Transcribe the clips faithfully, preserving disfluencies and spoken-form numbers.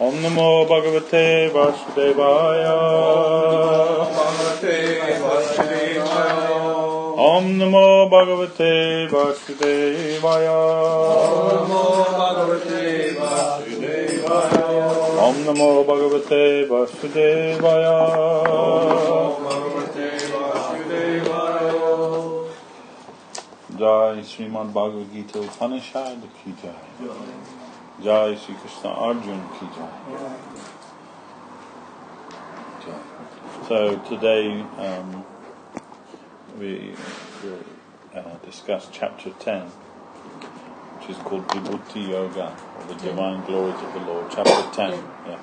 Om Namo Bhagavate Vasudevaya. Om Namo Bhagavate Vasudevaya. Om Namo Bhagavate Vasudevaya. Jai Srimad Bhagavad Gita Upanishad ki jai. Jai Shri Krishna Arjun ki jai. So today um, we will uh, discuss chapter ten, which is called Vibhuti Yoga, or the Divine Glories of the Lord. Chapter ten. Yeah.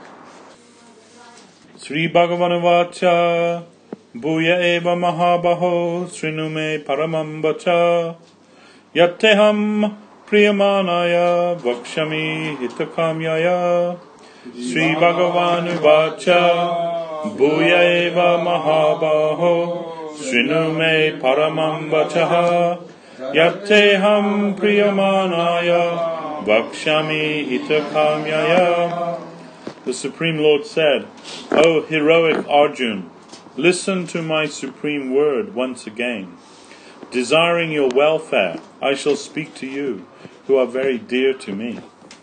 Sri Bhagavan Vacha Bhuya Eva Mahabaho Srinume Paramam Vacha Yatteham Priyamanaya Vakshami Hitakamyaya. Sri Bhagavan Vacha Bhuya Eva Mahabaho Srinume Paramam Vachaha Yatteham Priyamanaya Vakshami Hitakamyaya. The Supreme Lord said, O heroic Arjun, listen to my supreme word once again. Desiring your welfare, I shall speak to you, who are very dear to me.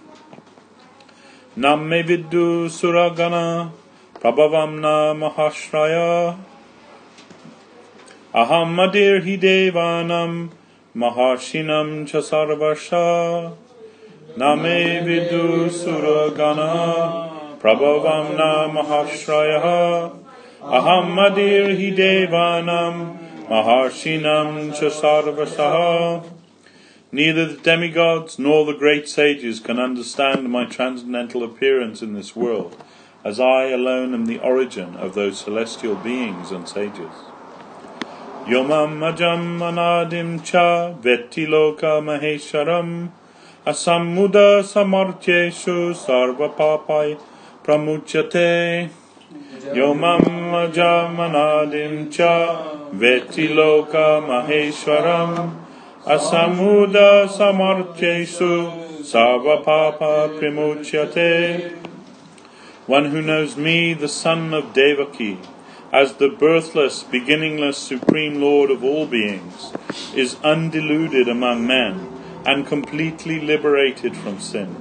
Nam me viddu suragana prabhavamna mahashraya aham madir hi devanam maharshinam cha sarvasha. Nam me viddu suragana prabhavamna mahashraya aham madir hi devanam maharshinam cha sarvasha. Neither the demigods nor the great sages can understand my transcendental appearance in this world, as I alone am the origin of those celestial beings and sages. Yomam ajam anadim cha veti loka mahesharam asammuda samartyeshu sarva papai pramuchyate. Yomam ajam anadim cha veti loka maheshwaram asamuda samartyeshu sarva papa pramuchyate. One who knows me, the son of Devaki, as the birthless, beginningless, supreme Lord of all beings, is undeluded among men and completely liberated from sin.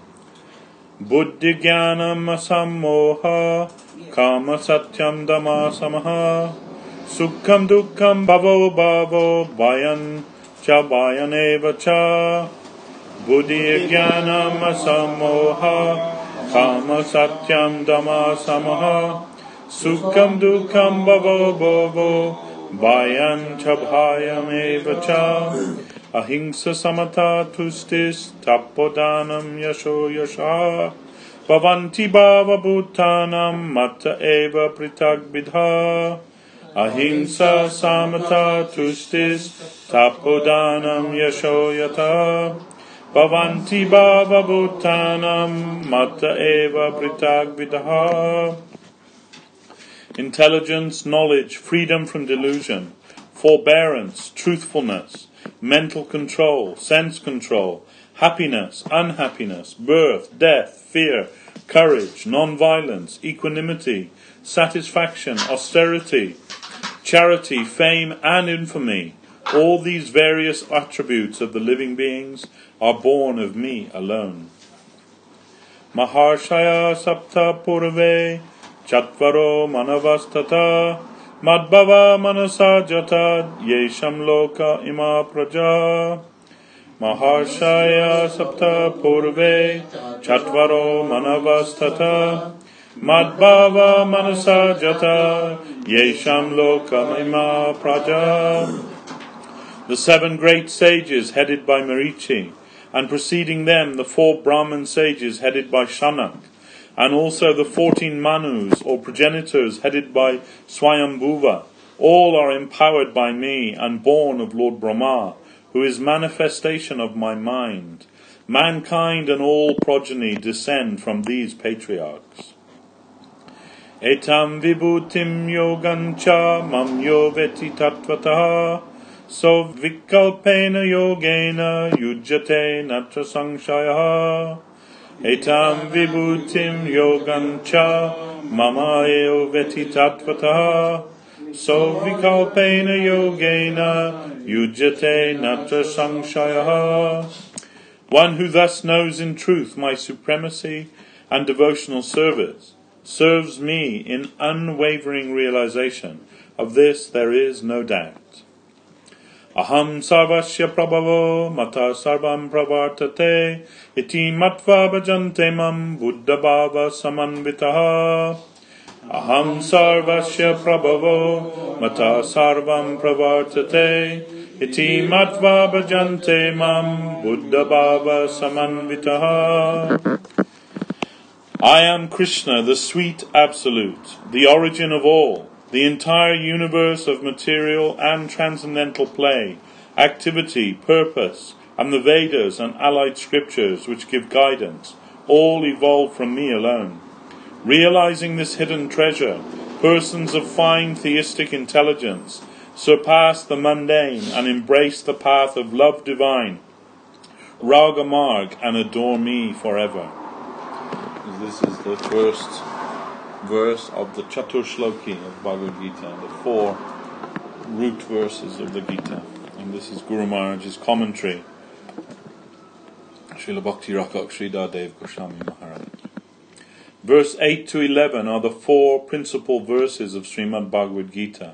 Buddhi jnanam asammoha kama satyam dhamma samaha sukham dukkham bhavo bhavo bhayan cha bhayaneva cha. Buddhi jnanam asammoha kama satyam dhamma samaha sukham dukkham bhavo bhavo bhayan cha bhayaneva cha. Ahimsa samata tustis tapodanam yasho yasha bhavanti bhava bhutanam matta eva pritag vidha. Ahimsa samata tustis tapodanam yasho yata bhavanti bhava bhutanam matta eva pritag vidha. Intelligence, knowledge, freedom from delusion, forbearance, truthfulness, mental control, sense control, happiness, unhappiness, birth, death, fear, courage, non-violence, equanimity, satisfaction, austerity, charity, fame, and infamy. All these various attributes of the living beings are born of me alone. Maharshaya sapta purve chatvaro manavastata madbhava manasa jata yesham loka ima praja. Maharshaya sapta purve chatvaro manavastata madbhava manasa jata yesham loka ima praja. The seven great sages headed by Marichi, and preceding them the four Brahman sages headed by Shanak, and also the fourteen Manus or progenitors headed by Swayambhuva, all are empowered by me and born of Lord Brahma, who is manifestation of my mind. Mankind and all progeny descend from these patriarchs. Etam vibhutim yogancha mam yo veti tattvataha so vikalpena yogena yujjate natra sangshayaha etam vibhutim yogam cha mama eo veti tattvataha so vikalpena yogena yujyate natra samshayaha. One who thus knows in truth my supremacy and devotional service serves me in unwavering realization. Of this there is no doubt. Aham sarvasya prabhavo mata sarvam pravartate iti matva bhajante mam buddha bhava samanvitaha. Aham sarvasya prabhavo mata sarvam pravartate iti matva bhajante mam buddha bhava samanvitaha. I am Krishna, the sweet absolute, the origin of all, the entire universe of material and transcendental play, activity, purpose, and the Vedas and allied scriptures which give guidance, all evolved from me alone. Realizing this hidden treasure, persons of fine theistic intelligence surpass the mundane and embrace the path of love divine, Raga Marg, and adore me forever. This is the first verse of the Chatur Shloki of Bhagavad Gita, the four root verses of the Gita. And this is Guru Maharaj's commentary. Srila Bhakti Rakak Sridhar Dev Goswami Maharaj. Verse eight to eleven are the four principal verses of Srimad Bhagavad Gita.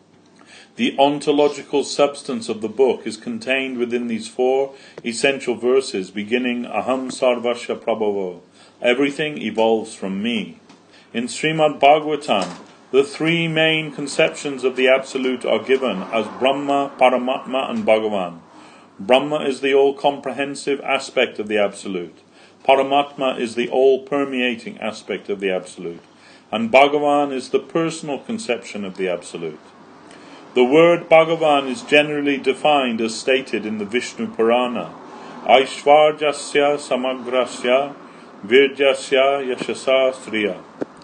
The ontological substance of the book is contained within these four essential verses, beginning Aham Sarvasya Prabhavo. Everything evolves from me. In Srimad Bhagavatam, the three main conceptions of the Absolute are given as Brahma, Paramatma and Bhagavan. Brahma is the all-comprehensive aspect of the Absolute. Paramatma is the all-permeating aspect of the Absolute. And Bhagavan is the personal conception of the Absolute. The word Bhagavan is generally defined as stated in the Vishnu Purana. Aishvarjasya samagrasya virjasya yashasa striya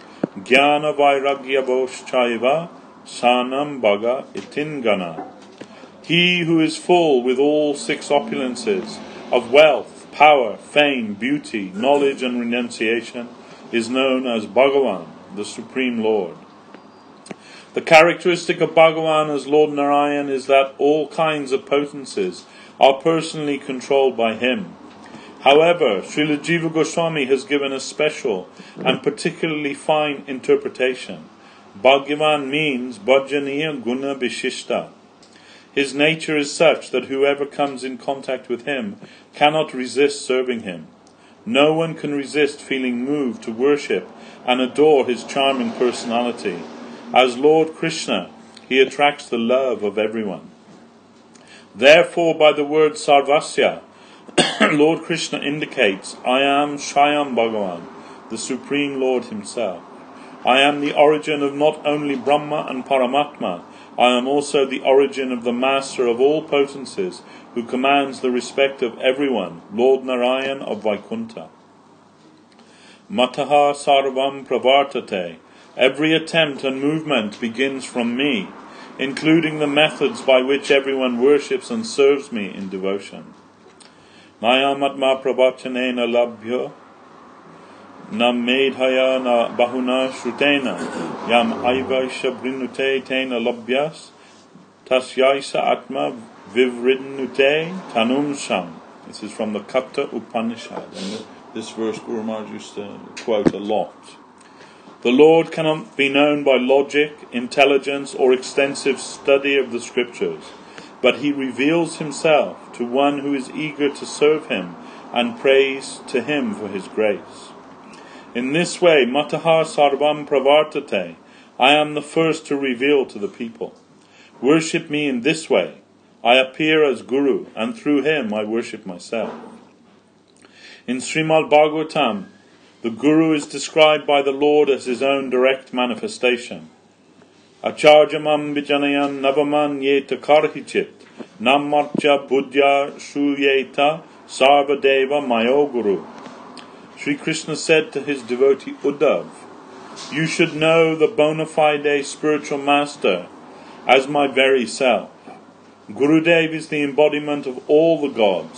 jnana vairagya voschaiva sanam bhaga itingana. He who is full with all six opulences of wealth, power, fame, beauty, knowledge and renunciation is known as Bhagavan, the Supreme Lord. The characteristic of Bhagavan as Lord Narayan is that all kinds of potencies are personally controlled by him. However, Srila Jiva Goswami has given a special and particularly fine interpretation. Bhagavan means Bhajaniya Guna Vishishta. His nature is such that whoever comes in contact with him cannot resist serving him. No one can resist feeling moved to worship and adore his charming personality. As Lord Krishna, he attracts the love of everyone. Therefore, by the word Sarvasya, Lord Krishna indicates, I am Swayam Bhagavan, the Supreme Lord himself. I am the origin of not only Brahma and Paramatma, I am also the origin of the Master of all potencies, who commands the respect of everyone, Lord Narayan of Vaikuntha. Mataha sarvam pravartate. Every attempt and movement begins from me, including the methods by which everyone worships and serves me in devotion. Maya matma pravachanena labhya na medhaya na bahuna shrutena yam aivaisha brinute tena labhyas tasyaisa atma vivridnute tanum sham. This is from the Katha Upanishad, and this verse Guru Maharaj used to quote a lot. The Lord cannot be known by logic, intelligence, or extensive study of the scriptures, but he reveals himself to one who is eager to serve him and prays to him for his grace. In this way, Mataha Sarvam Pravartate, I am the first to reveal to the people. Worship me in this way. I appear as Guru, and through him I worship myself. In Srimad Bhagavatam, the Guru is described by the Lord as his own direct manifestation. Acharjamam vijanayan navaman yeta karhichit nammarcha buddhya shuyeta sarvadeva mayo guru. Sri Krishna said to his devotee Uddhav, you should know the bona fide spiritual master as my very self. Gurudev is the embodiment of all the gods.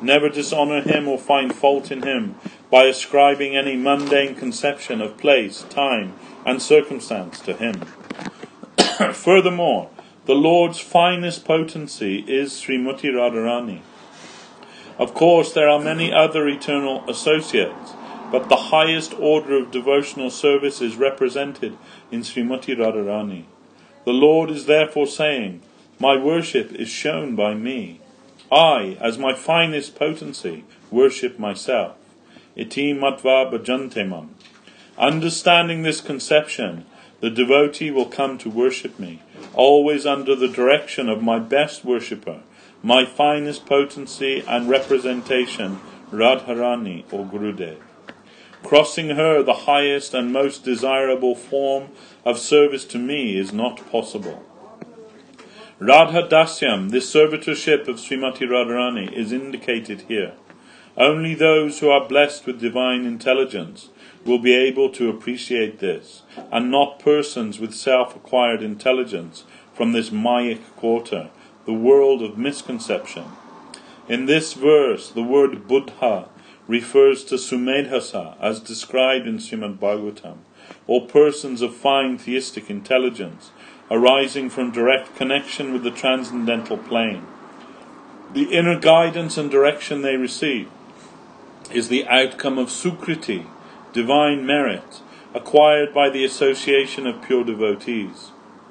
Never dishonor him or find fault in him by ascribing any mundane conception of place, time, and circumstance to him. Furthermore, the Lord's finest potency is Srimati Radharani. Of course, there are many other eternal associates, but the highest order of devotional service is represented in Srimati Radharani. The Lord is therefore saying, my worship is shown by me. I, as my finest potency, worship myself. Iti matva bhajantemam. Understanding this conception, the devotee will come to worship me, always under the direction of my best worshipper, my finest potency and representation, Radharani or Gurudev. Crossing her, the highest and most desirable form of service to me, is not possible. Radha Dasyam, this servitorship of Srimati Radharani, is indicated here. Only those who are blessed with divine intelligence will be able to appreciate this, and not persons with self-acquired intelligence from this Mayic quarter, the world of misconception. In this verse, the word Buddha refers to Sumedhasa, as described in Srimad Bhagavatam, or persons of fine theistic intelligence, arising from direct connection with the transcendental plane. The inner guidance and direction they receive is the outcome of Sukriti, divine merit, acquired by the association of pure devotees.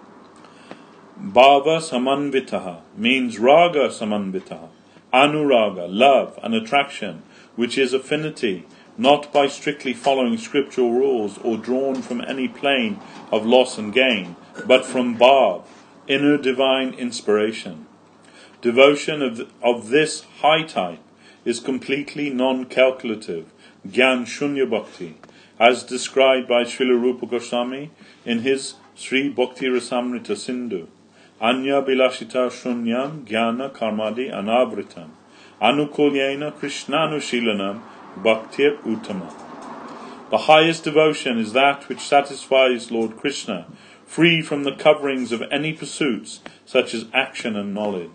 Bhava samanvitaha means raga samanvitaha, anuraga, love and attraction, which is affinity, not by strictly following scriptural rules or drawn from any plane of loss and gain, but from bhav, inner divine inspiration. Devotion of, th- of this high type is completely non-calculative, Gyan Shunya Bhakti, as described by Srila Rupa Goswami in his Sri Bhakti Rasamrita Sindhu. Anya Bilashita Shunyam Jnana Karmadi Anavritam Anukulyena Krishnanushilanam Bhaktir Uttama. The highest devotion is that which satisfies Lord Krishna, free from the coverings of any pursuits such as action and knowledge.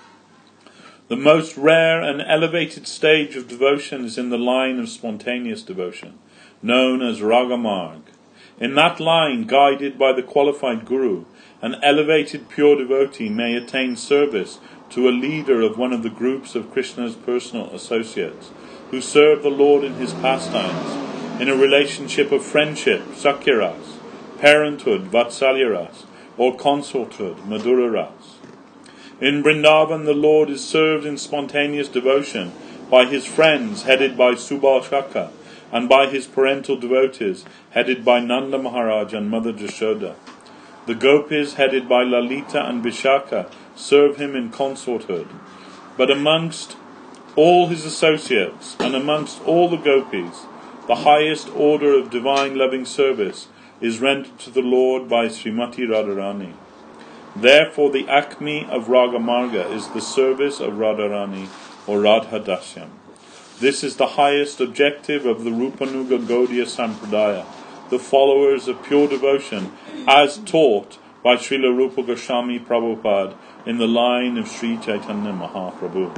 The most rare and elevated stage of devotion is in the line of spontaneous devotion, known as Ragamarg. In that line, guided by the qualified Guru, an elevated pure devotee may attain service to a leader of one of the groups of Krishna's personal associates, who serve the Lord in his pastimes, in a relationship of friendship, Sakyaras, parenthood, Vatsalyaras, or consorthood, Madhuraras. In Vrindavan, the Lord is served in spontaneous devotion by his friends, headed by Subal Shaka, and by his parental devotees, headed by Nanda Maharaj and Mother Jashoda. The gopis, headed by Lalita and Vishaka, serve him in consorthood. But amongst all his associates, and amongst all the gopis, the highest order of divine loving service is rendered to the Lord by Srimati Radharani. Therefore the acme of Ragamarga is the service of Radharani or Radha Dasyam. This is the highest objective of the Rupanuga Gaudiya Sampradaya, the followers of pure devotion, as taught by Srila Rupa Goswami Prabhupada in the line of Sri Chaitanya Mahaprabhu.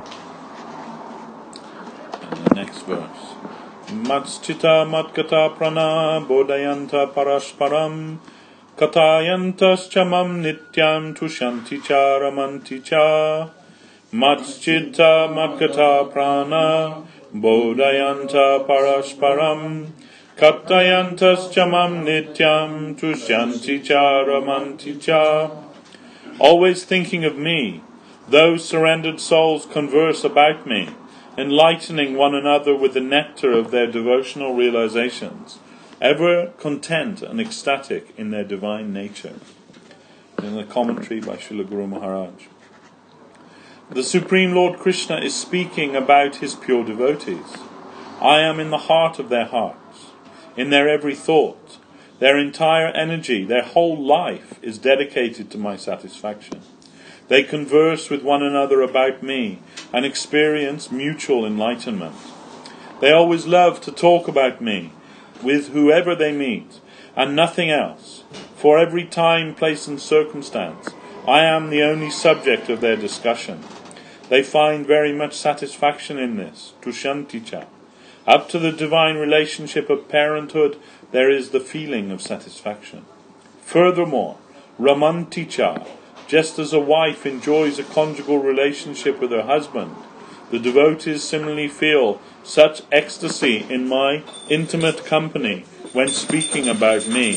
And the next verse. Matschita matkata prana bodhayanta parashparam Katayantas chamam nityam tushanti cha ramanti cha Matschita matkata prana bodhayanta parashparam Katayantas chamam nityam tushanti cha ramanti cha. Always thinking of me, those surrendered souls converse about me, enlightening one another with the nectar of their devotional realizations, ever content and ecstatic in their divine nature. In the commentary by Srila Guru Maharaj. The Supreme Lord Krishna is speaking about his pure devotees. I am in the heart of their hearts, in their every thought. Their entire energy, their whole life is dedicated to my satisfaction. They converse with one another about me and experience mutual enlightenment. They always love to talk about me with whoever they meet, and nothing else. For every time, place and circumstance, I am the only subject of their discussion. They find very much satisfaction in this, tushanticha. Up to the divine relationship of parenthood, there is the feeling of satisfaction. Furthermore, ramanticha, just as a wife enjoys a conjugal relationship with her husband, the devotees similarly feel such ecstasy in my intimate company when speaking about me.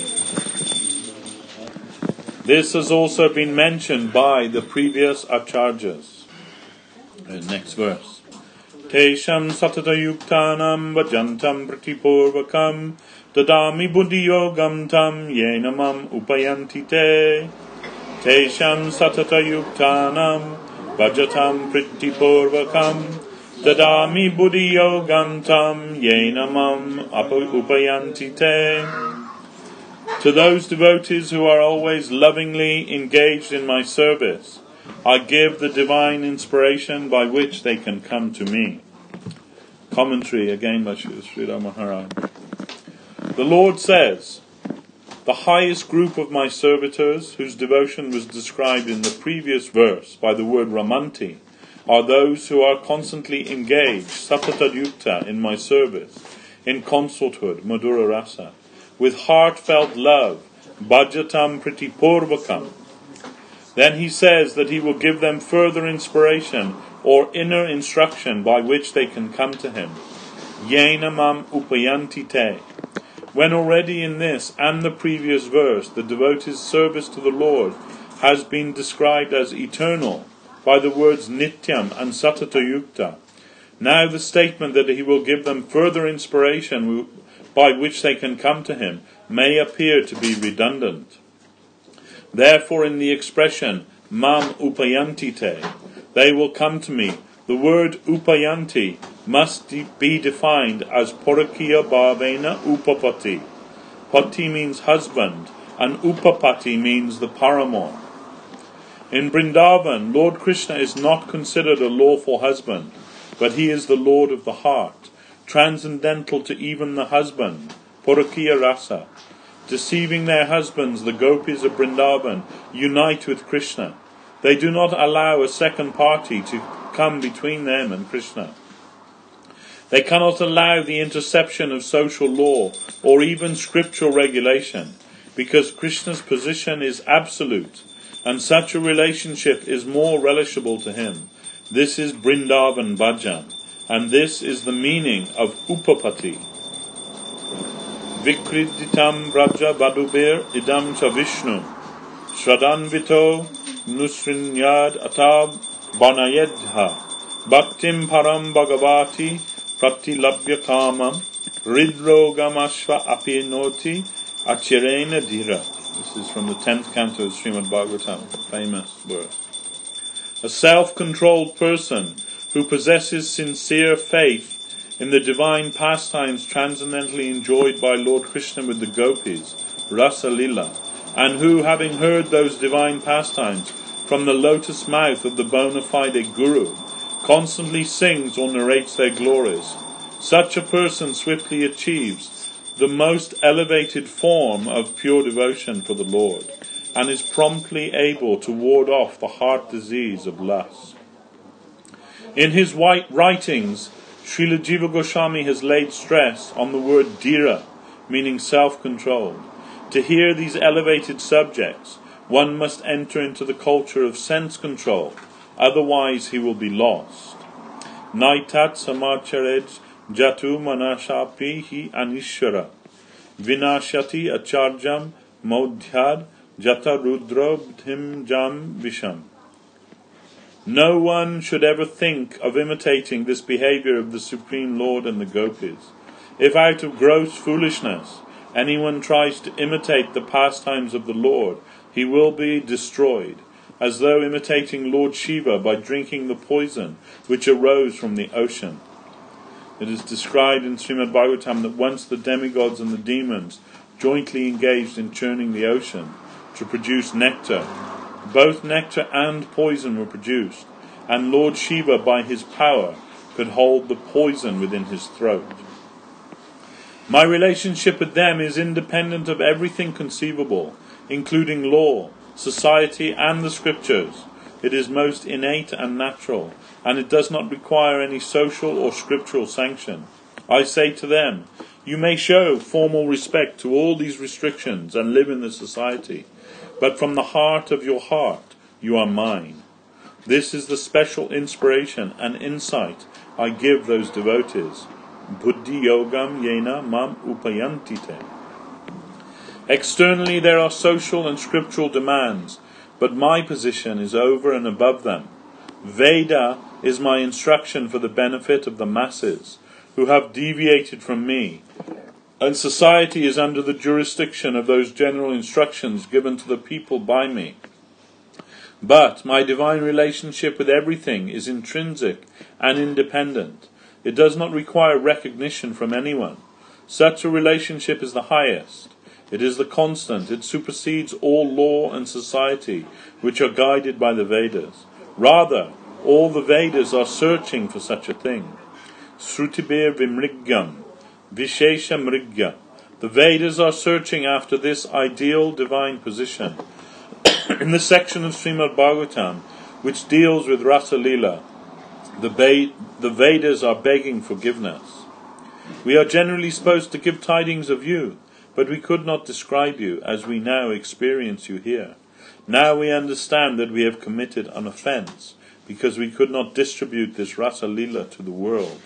This has also been mentioned by the previous acharyas. Uh, next verse. Tesham satata yuktanam vajantam pratipurvakam dadami buddhi yogam tam yenamam upayanti te. Tesham satata yuktanam vajatam pratipurvakam dadami buddhi yogam tam yenamam upayanti te. To those devotees who are always lovingly engaged in my service, I give the divine inspiration by which they can come to me. Commentary again by Sridhar Maharaj. The Lord says, the highest group of my servitors, whose devotion was described in the previous verse by the word Ramanti, are those who are constantly engaged, satata-yukta, in my service, in consorthood, Madhura Rasa, with heartfelt love, bhajatam pratipurvakam. Then he says that he will give them further inspiration or inner instruction by which they can come to him. Yenamam upayanti te. When already in this and the previous verse the devotee's service to the Lord has been described as eternal by the words nityam and satata-yukta, now the statement that he will give them further inspiration by which they can come to him may appear to be redundant. Therefore, in the expression mam upayanti te, they will come to me, the word upayanti must be defined as porakiya bhavena upapati. Pati means husband, and upapati means the paramour. In Vrindavan, Lord Krishna is not considered a lawful husband, but he is the Lord of the heart, transcendental to even the husband, porakiya rasa. Deceiving their husbands, the gopis of Vrindavan unite with Krishna. They do not allow a second party to come between them and Krishna. They cannot allow the interception of social law or even scriptural regulation, because Krishna's position is absolute, and such a relationship is more relishable to him. This is Vrindavan Bhajan, and this is the meaning of upapati. Vikriditam Braja Vadubir Idam Cha Vishnu Shradanvito Nusrinyad Atab Banayedha Bhaktim Param Bhagavati Pratilabhya Kamam Ridrogamashva Apinoti Achirena Dhira. This is from the tenth canto of Srimad Bhagavatam, famous verse. A self-controlled person who possesses sincere faith in the divine pastimes transcendently enjoyed by Lord Krishna with the gopis, Rasa Lila, and who, having heard those divine pastimes from the lotus mouth of the bona fide Guru, constantly sings or narrates their glories, such a person swiftly achieves the most elevated form of pure devotion for the Lord, and is promptly able to ward off the heart disease of lust. In his white writings, Srila Jiva Goswami has laid stress on the word dhira, meaning self-controlled. To hear these elevated subjects, one must enter into the culture of sense control, otherwise he will be lost. Naitat samacharej jatu manashapi hi anishvara vinashati acharjam modhyad jata rudrobdhim jam visham. No one should ever think of imitating this behavior of the Supreme Lord and the gopis. If out of gross foolishness anyone tries to imitate the pastimes of the Lord, he will be destroyed, as though imitating Lord Shiva by drinking the poison which arose from the ocean. It is described in Srimad Bhagavatam that once the demigods and the demons jointly engaged in churning the ocean to produce nectar. Both nectar and poison were produced, and Lord Shiva by his power could hold the poison within his throat. My relationship with them is independent of everything conceivable, including law, society and the scriptures. It is most innate and natural, and it does not require any social or scriptural sanction. I say to them, you may show formal respect to all these restrictions and live in the society, but from the heart of your heart, you are mine. This is the special inspiration and insight I give those devotees. Buddhi yogam yena mam upayantite. Externally there are social and scriptural demands, but my position is over and above them. Veda is my instruction for the benefit of the masses who have deviated from me, and society is under the jurisdiction of those general instructions given to the people by me. But my divine relationship with everything is intrinsic and independent. It does not require recognition from anyone. Such a relationship is the highest. It is the constant. It supersedes all law and society which are guided by the Vedas. Rather, all the Vedas are searching for such a thing. Srutibir vimrigyam, vishesha mrigya. The Vedas are searching after this ideal divine position. In the section of Srimad Bhagavatam, which deals with Rasa Leela, the, Ve- the Vedas are begging forgiveness. We are generally supposed to give tidings of you, but we could not describe you as we now experience you here. Now we understand that we have committed an offence, because we could not distribute this Rasa Leela to the world.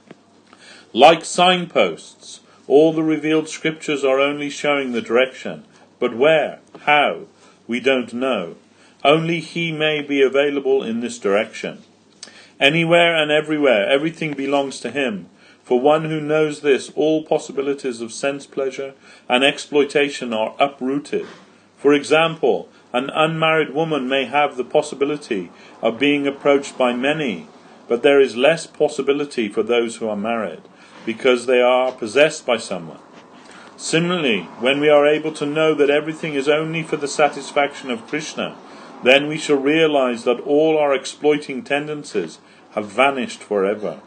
Like signposts, all the revealed scriptures are only showing the direction, but where, how, we don't know. Only He may be available in this direction. Anywhere and everywhere, everything belongs to Him. For one who knows this, all possibilities of sense pleasure and exploitation are uprooted. For example, an unmarried woman may have the possibility of being approached by many, but there is less possibility for those who are married, because they are possessed by someone. Similarly, when we are able to know that everything is only for the satisfaction of Krishna, then we shall realize that all our exploiting tendencies have vanished forever.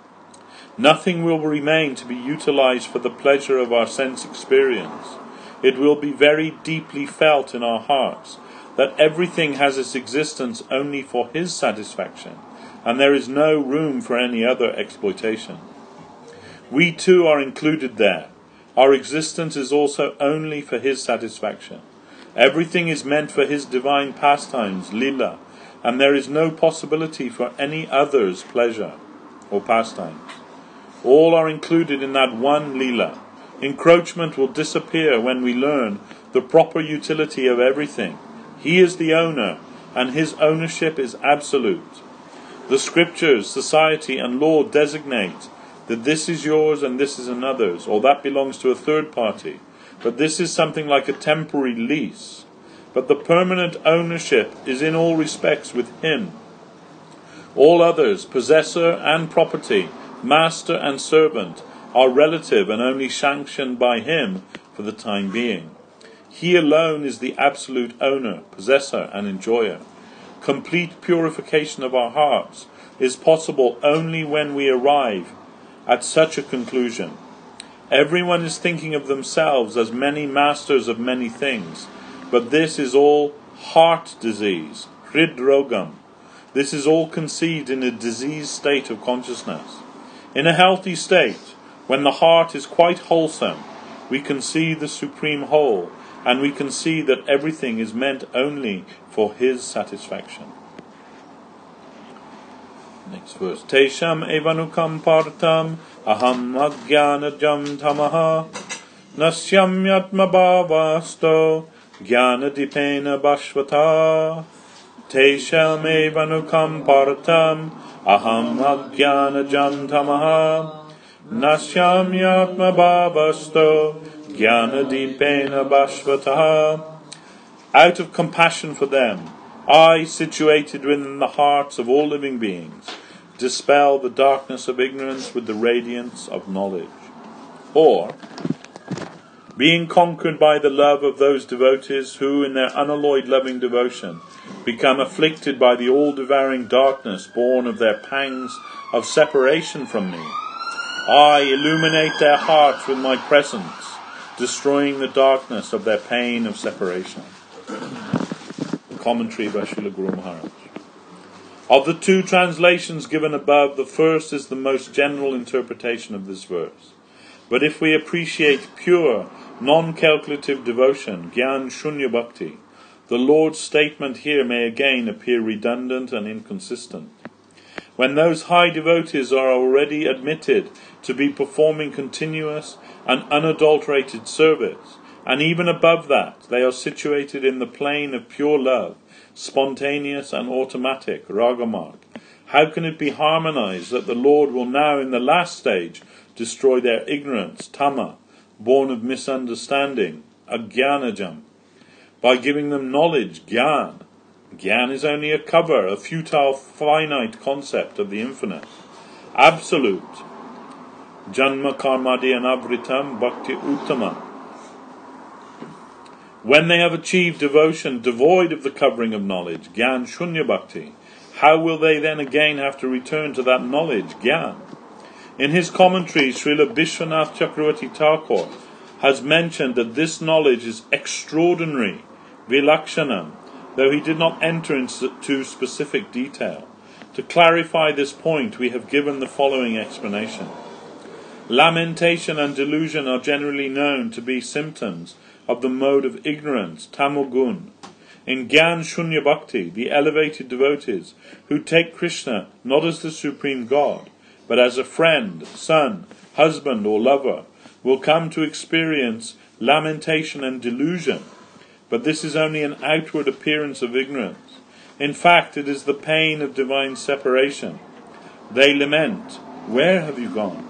Nothing will remain to be utilized for the pleasure of our sense experience. It will be very deeply felt in our hearts that everything has its existence only for His satisfaction, and there is no room for any other exploitation. We too are included there. Our existence is also only for His satisfaction. Everything is meant for His divine pastimes, lila, and there is no possibility for any other's pleasure or pastimes. All are included in that one lila. Encroachment will disappear when we learn the proper utility of everything. He is the owner, and His ownership is absolute. The scriptures, society, and law designate that this is yours and this is another's, or that belongs to a third party. But this is something like a temporary lease. But the permanent ownership is in all respects with Him. All others, possessor and property, master and servant, are relative and only sanctioned by Him for the time being. He alone is the absolute owner, possessor and enjoyer. Complete purification of our hearts is possible only when we arrive at such a conclusion. Everyone is thinking of themselves as many masters of many things, but this is all heart disease, hridrogam. This is all conceived in a diseased state of consciousness. In a healthy state, when the heart is quite wholesome, we can see the supreme whole, and we can see that everything is meant only for His satisfaction. Next verse. Tesham evanukam partam aham agyanajam tamaha nasyam yatma bhavasto jnanadipena bhashvata. Tesham evanukam partam aham agyanajam tamaha nasyam yatma bhavasto jnanadipena bhashvata. Out of compassion for them, I, situated within the hearts of all living beings, dispel the darkness of ignorance with the radiance of knowledge. Or, being conquered by the love of those devotees who, in their unalloyed loving devotion, become afflicted by the all-devouring darkness born of their pangs of separation from me, I illuminate their hearts with my presence, destroying the darkness of their pain of separation. Commentary by Srila Guru Maharaj. Of the two translations given above, the first is the most general interpretation of this verse. But if we appreciate pure, non-calculative devotion, Gyan Shunya Bhakti, the Lord's statement here may again appear redundant and inconsistent. When those high devotees are already admitted to be performing continuous and unadulterated service, and even above that, they are situated in the plane of pure love, spontaneous and automatic, ragamarg, how can it be harmonized that the Lord will now in the last stage destroy their ignorance, tama, born of misunderstanding, agyanajam, by giving them knowledge, gyan? Gyan is only a cover, a futile, finite concept of the infinite. Absolute. Janma karmadi anavritam bhakti uttama. When they have achieved devotion devoid of the covering of knowledge, Gyan Shunya Bhakti, how will they then again have to return to that knowledge, Gyan? In his commentary, Srila Vishwanath Chakravarti Thakur has mentioned that this knowledge is extraordinary, vilakshanam, though he did not enter into specific detail. To clarify this point, we have given the following explanation. Lamentation and delusion are generally known to be symptoms of the mode of ignorance, tamogun. In Gyan Shunya Bhakti, the elevated devotees who take Krishna not as the supreme God, but as a friend, son, husband or lover, will come to experience lamentation and delusion. But this is only an outward appearance of ignorance. In fact, it is the pain of divine separation. They lament, "Where have you gone?"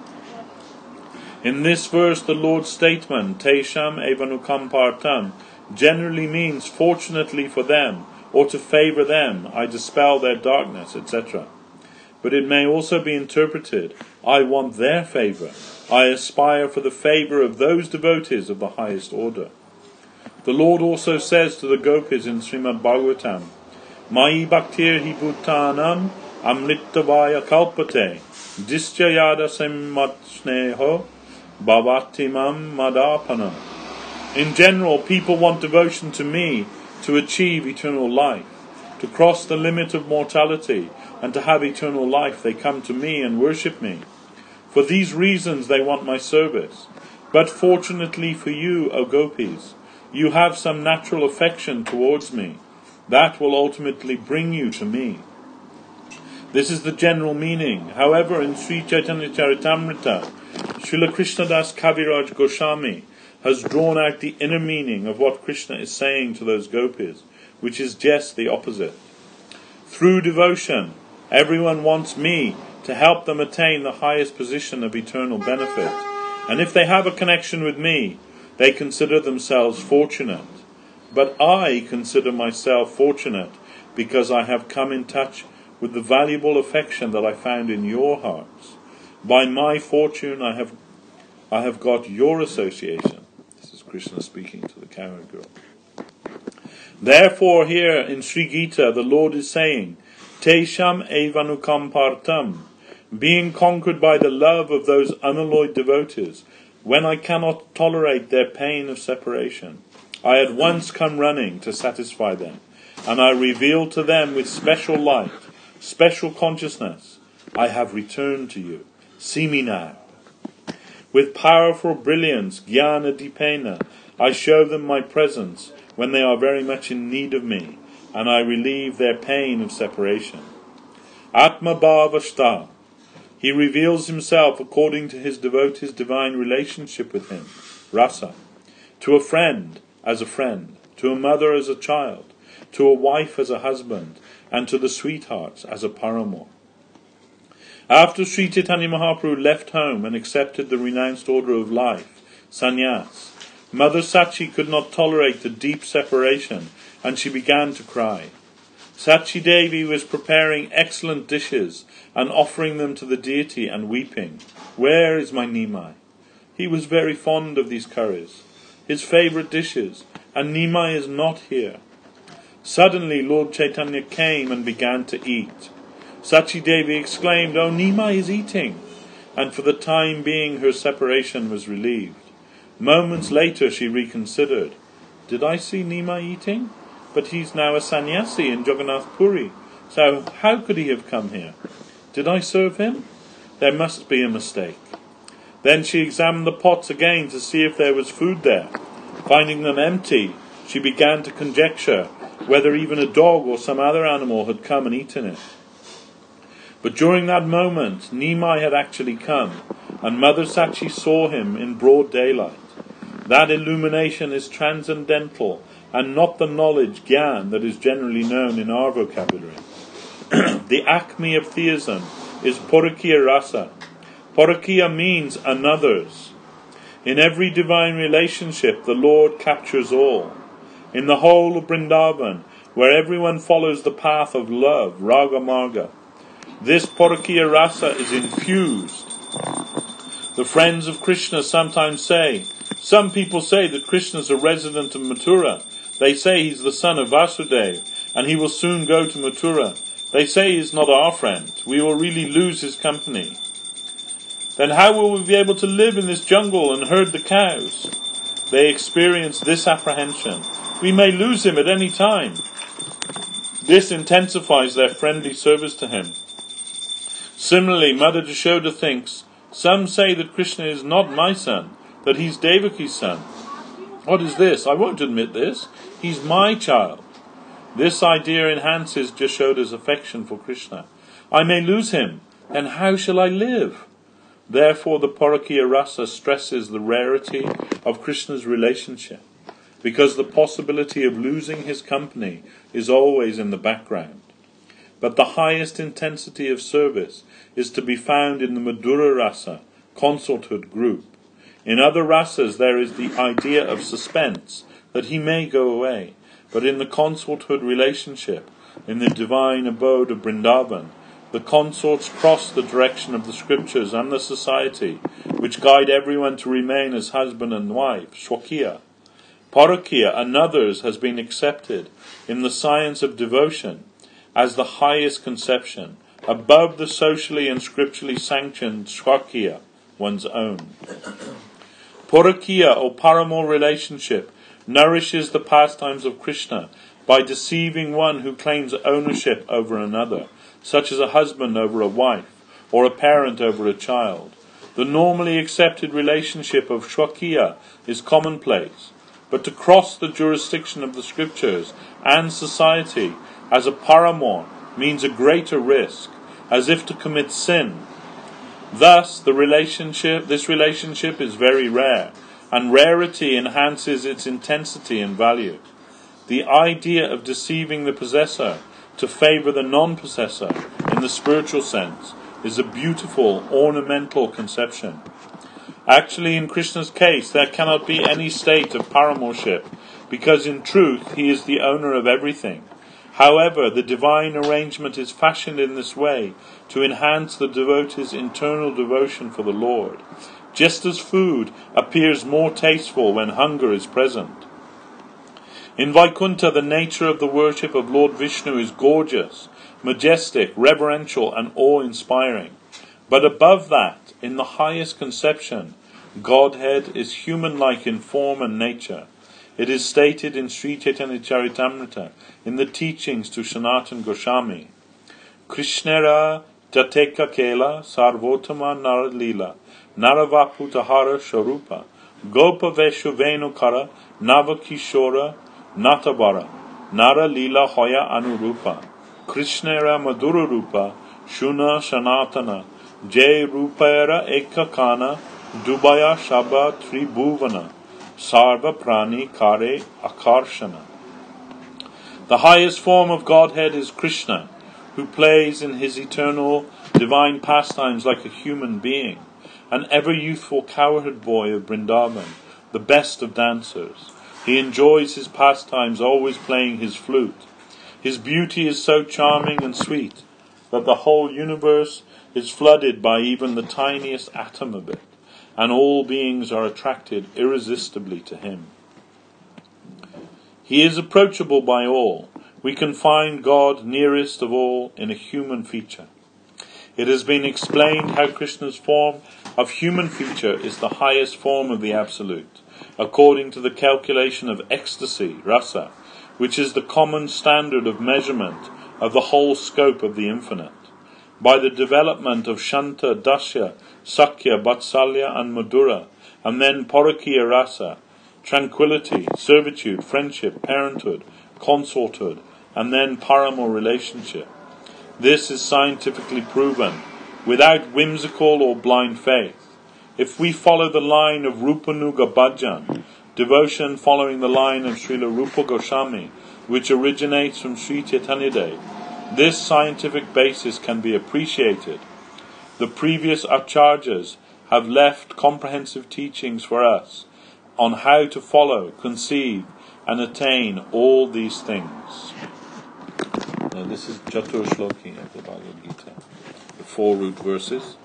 In this verse, the Lord's statement, Tesham evanukam partam, generally means fortunately for them, or to favour them, I dispel their darkness, et cetera. But it may also be interpreted, I want their favour, I aspire for the favour of those devotees of the highest order. The Lord also says to the gopis in Srimad Bhagavatam, Mai bhaktir hi bhutanam amritavaya kalpate, dischayada sammatsneho bhavatimam madapana. In general, people want devotion to me to achieve eternal life. To cross the limit of mortality and to have eternal life, they come to me and worship me. For these reasons they want my service. But fortunately for you, O gopis, you have some natural affection towards me. That will ultimately bring you to me. This is the general meaning. However, in Sri Chaitanya Charitamrita, Srila Krishnadas Kaviraj Goswami has drawn out the inner meaning of what Krishna is saying to those gopis, which is just the opposite. Through devotion, everyone wants me to help them attain the highest position of eternal benefit. And if they have a connection with me, they consider themselves fortunate. But I consider myself fortunate because I have come in touch with the valuable affection that I found in your hearts. By my fortune I have I have got your association. This is Krishna speaking to the cowherd girl. Therefore here in Sri Gita the Lord is saying, Tesham evanukam partam, being conquered by the love of those unalloyed devotees, when I cannot tolerate their pain of separation, I at once come running to satisfy them, and I reveal to them with special light, special consciousness, I have returned to you. See me now. With powerful brilliance, jnana dipena, I show them my presence when they are very much in need of me, and I relieve their pain of separation. Atma bhavashta, he reveals himself according to his devotee's divine relationship with him, rasa, to a friend as a friend, to a mother as a child, to a wife as a husband, and to the sweethearts as a paramour. After Sri Chaitanya Mahaprabhu left home and accepted the renounced order of life, sannyas, Mother Sachi could not tolerate the deep separation, and she began to cry. Sachi Devi was preparing excellent dishes and offering them to the deity and weeping. Where is my Nimai? He was very fond of these curries, his favourite dishes, and Nimai is not here. Suddenly Lord Chaitanya came and began to eat. Sachi Devi exclaimed, Oh, Nimai is eating! And for the time being her separation was relieved. Moments later she reconsidered. Did I see Nimai eating? But he's now a sannyasi in Jagannath Puri, So how could he have come here? Did I serve him? There must be a mistake. Then she examined the pots again to see if there was food there. Finding them empty, she began to conjecture whether even a dog or some other animal had come and eaten it. But during that moment, Nimai had actually come, and Mother Sachi saw him in broad daylight. That illumination is transcendental, and not the knowledge, gyan, that is generally known in our vocabulary. The acme of theism is Parakya Rasa. Parakya means another's. In every divine relationship, the Lord captures all. In the whole of Vrindavan, where everyone follows the path of love, Raga Marga, this Parakya Rasa is infused. The friends of Krishna sometimes say, some people say that Krishna is a resident of Mathura. They say he's the son of Vasudeva, and he will soon go to Mathura. They say he's not our friend. We will really lose his company. Then how will we be able to live in this jungle and herd the cows? They experience this apprehension. We may lose him at any time. This intensifies their friendly service to him. Similarly, Mother Jashoda thinks, some say that Krishna is not my son, that he's Devaki's son. What is this? I won't admit this. He's my child. This idea enhances Jashoda's affection for Krishna. I may lose him, then how shall I live? Therefore the Parakya Rasa stresses the rarity of Krishna's relationship, because the possibility of losing his company is always in the background. But the highest intensity of service is to be found in the Madhura Rasa, consorthood group. In other rasas there is the idea of suspense, that he may go away. But in the consorthood relationship, in the divine abode of Vrindavan, the consorts cross the direction of the scriptures and the society, which guide everyone to remain as husband and wife, Shwakya. Parakya, another's, has been accepted in the science of devotion as the highest conception, above the socially and scripturally sanctioned Shwakya, one's own. Parakya, or paramour relationship, nourishes the pastimes of Krishna by deceiving one who claims ownership over another, such as a husband over a wife, or a parent over a child. The normally accepted relationship of Shwakya is commonplace, but to cross the jurisdiction of the scriptures and society as a paramour means a greater risk, as if to commit sin. Thus, the relationship, this relationship is very rare, and rarity enhances its intensity and value. The idea of deceiving the possessor to favour the non-possessor in the spiritual sense is a beautiful, ornamental conception. Actually, in Krishna's case, there cannot be any state of paramourship, because in truth he is the owner of everything. However, the divine arrangement is fashioned in this way to enhance the devotee's internal devotion for the Lord, just as food appears more tasteful when hunger is present. In Vaikuntha, the nature of the worship of Lord Vishnu is gorgeous, majestic, reverential, and awe-inspiring. But above that, in the highest conception, Godhead is human-like in form and nature. It is stated in Sri Chaitanya Charitamrita, in the teachings to Sanatana Goswami, Krishnera Jateka Kela Sarvotama Naralila Naravaputahara Sharupa Gopa Veshu Venukara Navakishora Natabara Nara Lila Hoya Anurupa Krishnera Madhura Rupa Shuna Sanatana Jay Rupera Ekakana Dubaya Shaba Tribhuvana Sarva Prani Kare Akarshana. The highest form of Godhead is Krishna, who plays in his eternal divine pastimes like a human being, an ever-youthful cowherd boy of Vrindavan, the best of dancers. He enjoys his pastimes, always playing his flute. His beauty is so charming and sweet that the whole universe is flooded by even the tiniest atom of it, and all beings are attracted irresistibly to him. He is approachable by all. We can find God nearest of all in a human feature. It has been explained how Krishna's form of human feature is the highest form of the Absolute, according to the calculation of ecstasy, rasa, which is the common standard of measurement of the whole scope of the infinite. By the development of Shanta, Dasya, Sakya, Vatsalya and Madhura, and then Parakya Rasa, tranquility, servitude, friendship, parenthood, consorthood, and then Paramo relationship. This is scientifically proven, without whimsical or blind faith. If we follow the line of Rupanuga Bhajan, devotion following the line of Srila Rupa Goswami, which originates from Sri Chaitanya Dev, this scientific basis can be appreciated. The previous acharyas have left comprehensive teachings for us on how to follow, conceive, and attain all these things. Now this is Chatur Shloki of the Bhagavad Gita, the four root verses.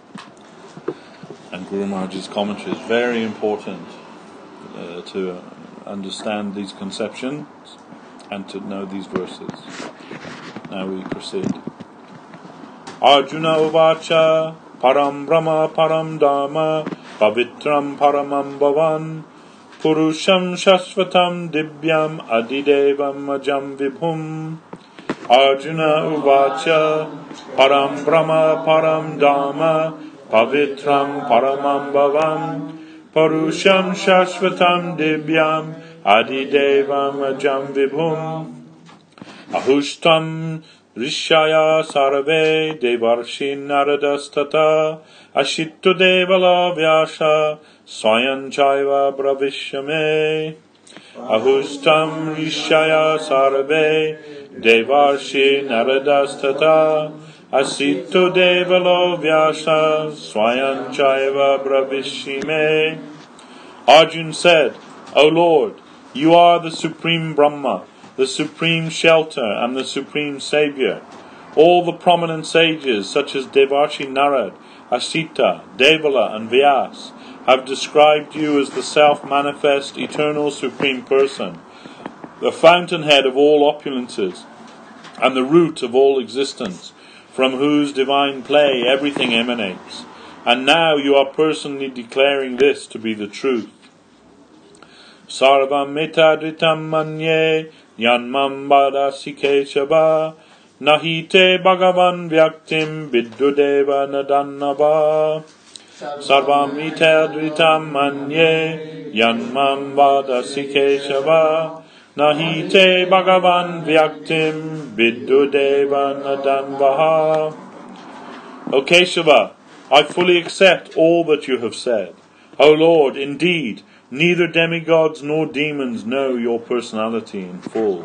And Guru Maharaj's commentary is very important uh, to uh, understand these conceptions and to know these verses. Now we proceed. Arjuna uvacha param brahma param dharma pavitram paramam bhavan purusham shashvatam divyam adidevam ajam vibhum. Arjuna uvacha param brahma param dharma pavitram paramam bhavam purusham shashvatam divyam adidevam ajam vibhum. Ahushtam rishaya sarve devarshi naradastata ashittu devala vyasha swayan chaiva bravishyame. Ahushtam rishaya sarve devarshi naradastata asittu devalo vyasa swayan chaiva bravishyame. Arjun said, O Lord, you are the supreme Brahma, the supreme shelter and the supreme saviour. All the prominent sages such as Devarshi Narad, Asita, Devala and Vyas have described you as the self-manifest eternal supreme person, the fountainhead of all opulences and the root of all existence, from whose divine play everything emanates. And now you are personally declaring this to be the truth. Sarvam metadritam manye yanmam badasi keshava nahite bhagavan vyaktim viddudeva nadannava. Sarvam metadritam manye yanmam badasi keshava nahite bhagavan vyaktim viddudeva nadannava. O Keshava, I fully accept all that you have said. O Lord, indeed, neither demigods nor demons know your personality in full.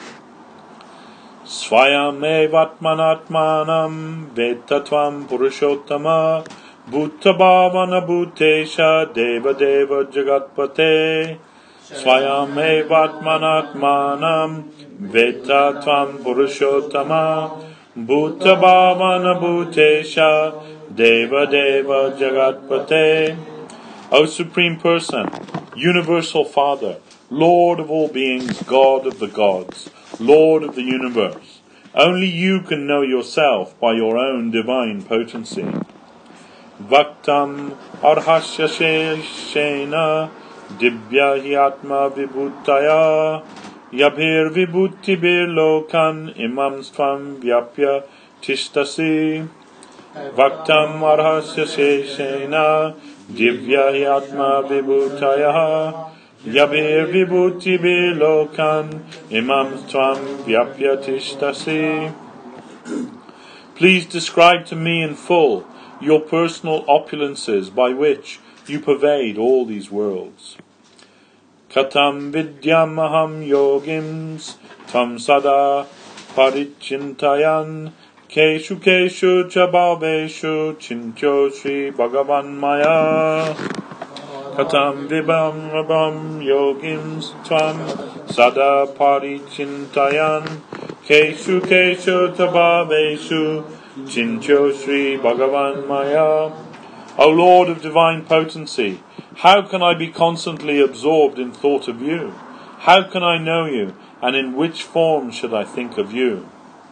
Swayam evatmanatmanam vetatvam purushottama bhuttabhavana bhutesha deva deva jagatpate. Swayam evatmanatmanam vetatvam purushottama bhuttabhavana bhutesha deva deva jagatpate. O Supreme Person, Universal Father, Lord of all beings, God of the gods, Lord of the universe, only you can know yourself by your own divine potency. Vaktam arhasya shena dibya hyatma vibhutaya yabhir vibhutibir lokan imam stvam vyapya tishtasi. Vaktam arhasya shena Divya Yatma Vibhutaya Yabhir Vibhuti Bilokan Imam Tvam Vyapyatishtasi. Please describe to me in full your personal opulences by which you pervade all these worlds. Katam Vidyam Aham Yogims Tam Sada Parichintayan Keshu Keshu Chabhaveshu Chintyo Sri Bhagavan Maya. Katam Vibham Rabam Yogims Tvam Sada Parichintayan Keshu Keshu Chabhaveshu Chintyo Sri Bhagavan Maya. O Lord of divine potency, how can I be constantly absorbed in thought of you? How can I know you, and in which form should I think of you?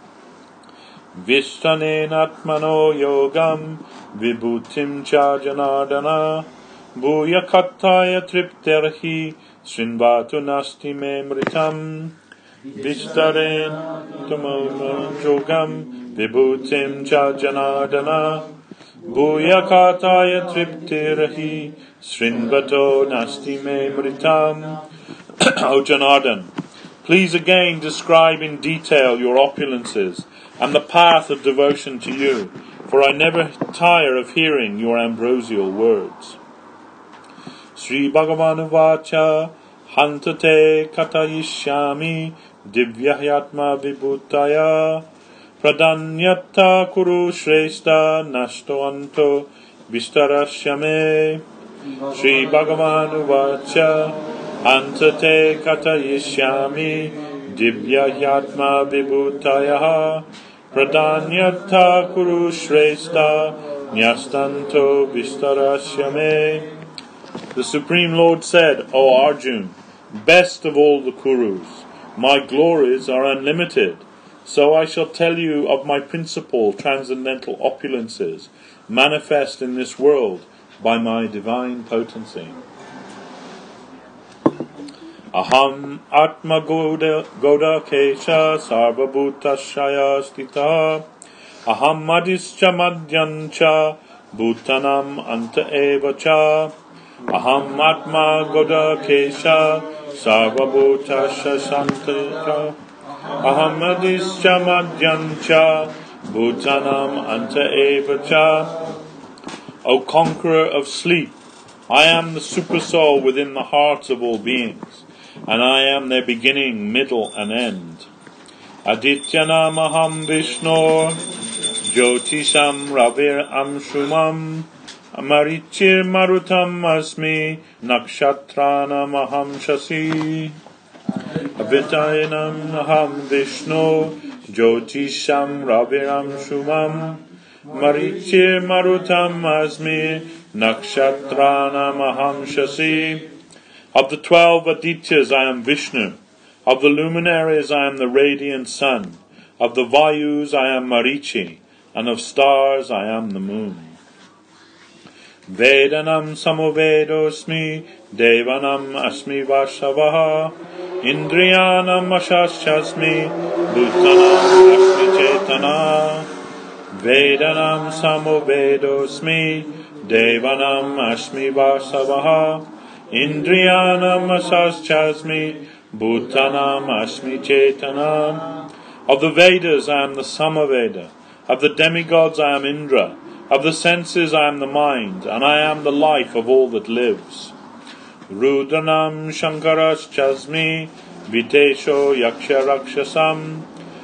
Vishtanen atmano yogam vibhutim cha janardana bhuya kattaya tripterhi srinvatu nasti me mritam. Vistaren Tumam Vibhutim Cha Janardana Bhuyakataya Triptirahi Srinvato Nasti Me Mritam. O Janardan, please again describe in detail your opulences and the path of devotion to you, for I never tire of hearing your ambrosial words. Sri Bhagavan Vacha Hantate Katayishyami Divyahyatma Vibhutaya Pradanyata Kuru Shrestha Nashtoanto Vistarashyame. Sri Bhagavan Vacha Antate Katayishyami Divyahyatma Vibhutaya Pradanyata Kuru Shrestha Nyastanto Vistarashyame. The Supreme Lord said, O Arjun, best of all the Kurus, my glories are unlimited, so I shall tell you of my principal transcendental opulences, manifest in this world by my divine potency. Aham Atma Goda, Goda Kesha Sarva Bhuta Shaya Stita Aham Madhischa Madhyancha Bhutanam Anta Eva Cha Aham Atma Goda Kesha Sarva Bhuta Shasanta Aham Madhischa Madhyancha Bhutanam Anta Eva Cha. O conqueror of sleep, I am the supersoul within the hearts of all beings, and I am their beginning, middle, and end. Adityanam aham Vishnor, Jyotisham Ravir Amshumam, Marichir Marutam Asmi, Nakshatranam aham Shasi. Avitayanam aham Vishnu, Jyotisham Ravir Amshumam, Marichir Marutam Asmi, Nakshatranam aham Shasi. Of the twelve Adityas I am Vishnu. Of the luminaries I am the radiant sun. Of the Vayus I am Marichi. And of stars I am the moon. Vedanam samovedosmi, Devanam asmi Vashavaha, Indriyanam ashasyasmi, Bhutanam asmi Chetana. Vedanam samovedosmi, Devanam asmi Vashavaha, Indriyanam asaschasmi, Bhutanam asmi Chetanam. Of the Vedas I am the Samaveda. Of the demigods I am Indra. Of the senses I am the mind, and I am the life of all that lives. Rudranam Shankaraschasmi, Vitesho Yaksha Rakshasam,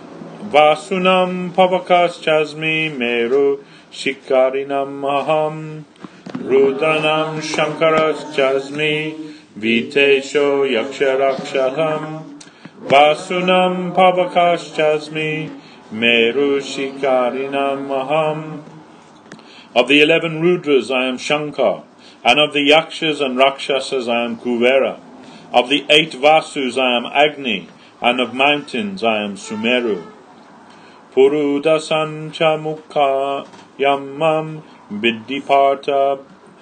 Vasunam Pavakaschasmi, Meru Shikarinam Aham. Rudranam Shankaraschasmi, Vitesho Yaksha Rakshasam, Vasunam Pavakaschasmi, Meru Shikarinam Aham. Of the eleven Rudras I am Shankar, and of the Yakshas and Rakshasas I am Kuvera. Of the eight Vasus I am Agni, and of mountains I am Sumeru. Purudasancha Mukha Yammam Viddiparta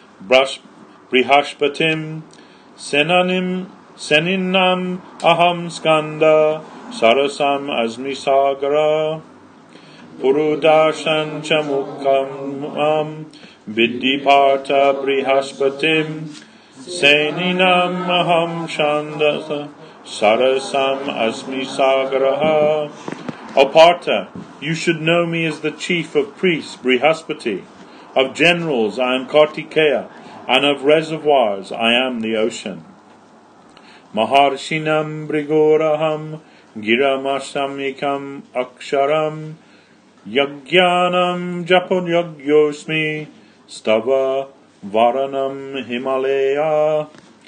Brihashpatim Senanim Seninam Aham Skanda Sarasam Asmi Sagara. Purudashan Chamukam Viddiparta Brihaspatim Seninam Aham Shanda Sarasam Asmi Sagaraha. O Partha, you should know me as the chief of priests, Brihaspati. Of generals I am Kartikeya, and of reservoirs I am the ocean. Maharshinam Brigoraham Giramashamikam Aksharam Yagyanam Japon Yagyosmi Stava Varanam Himalaya.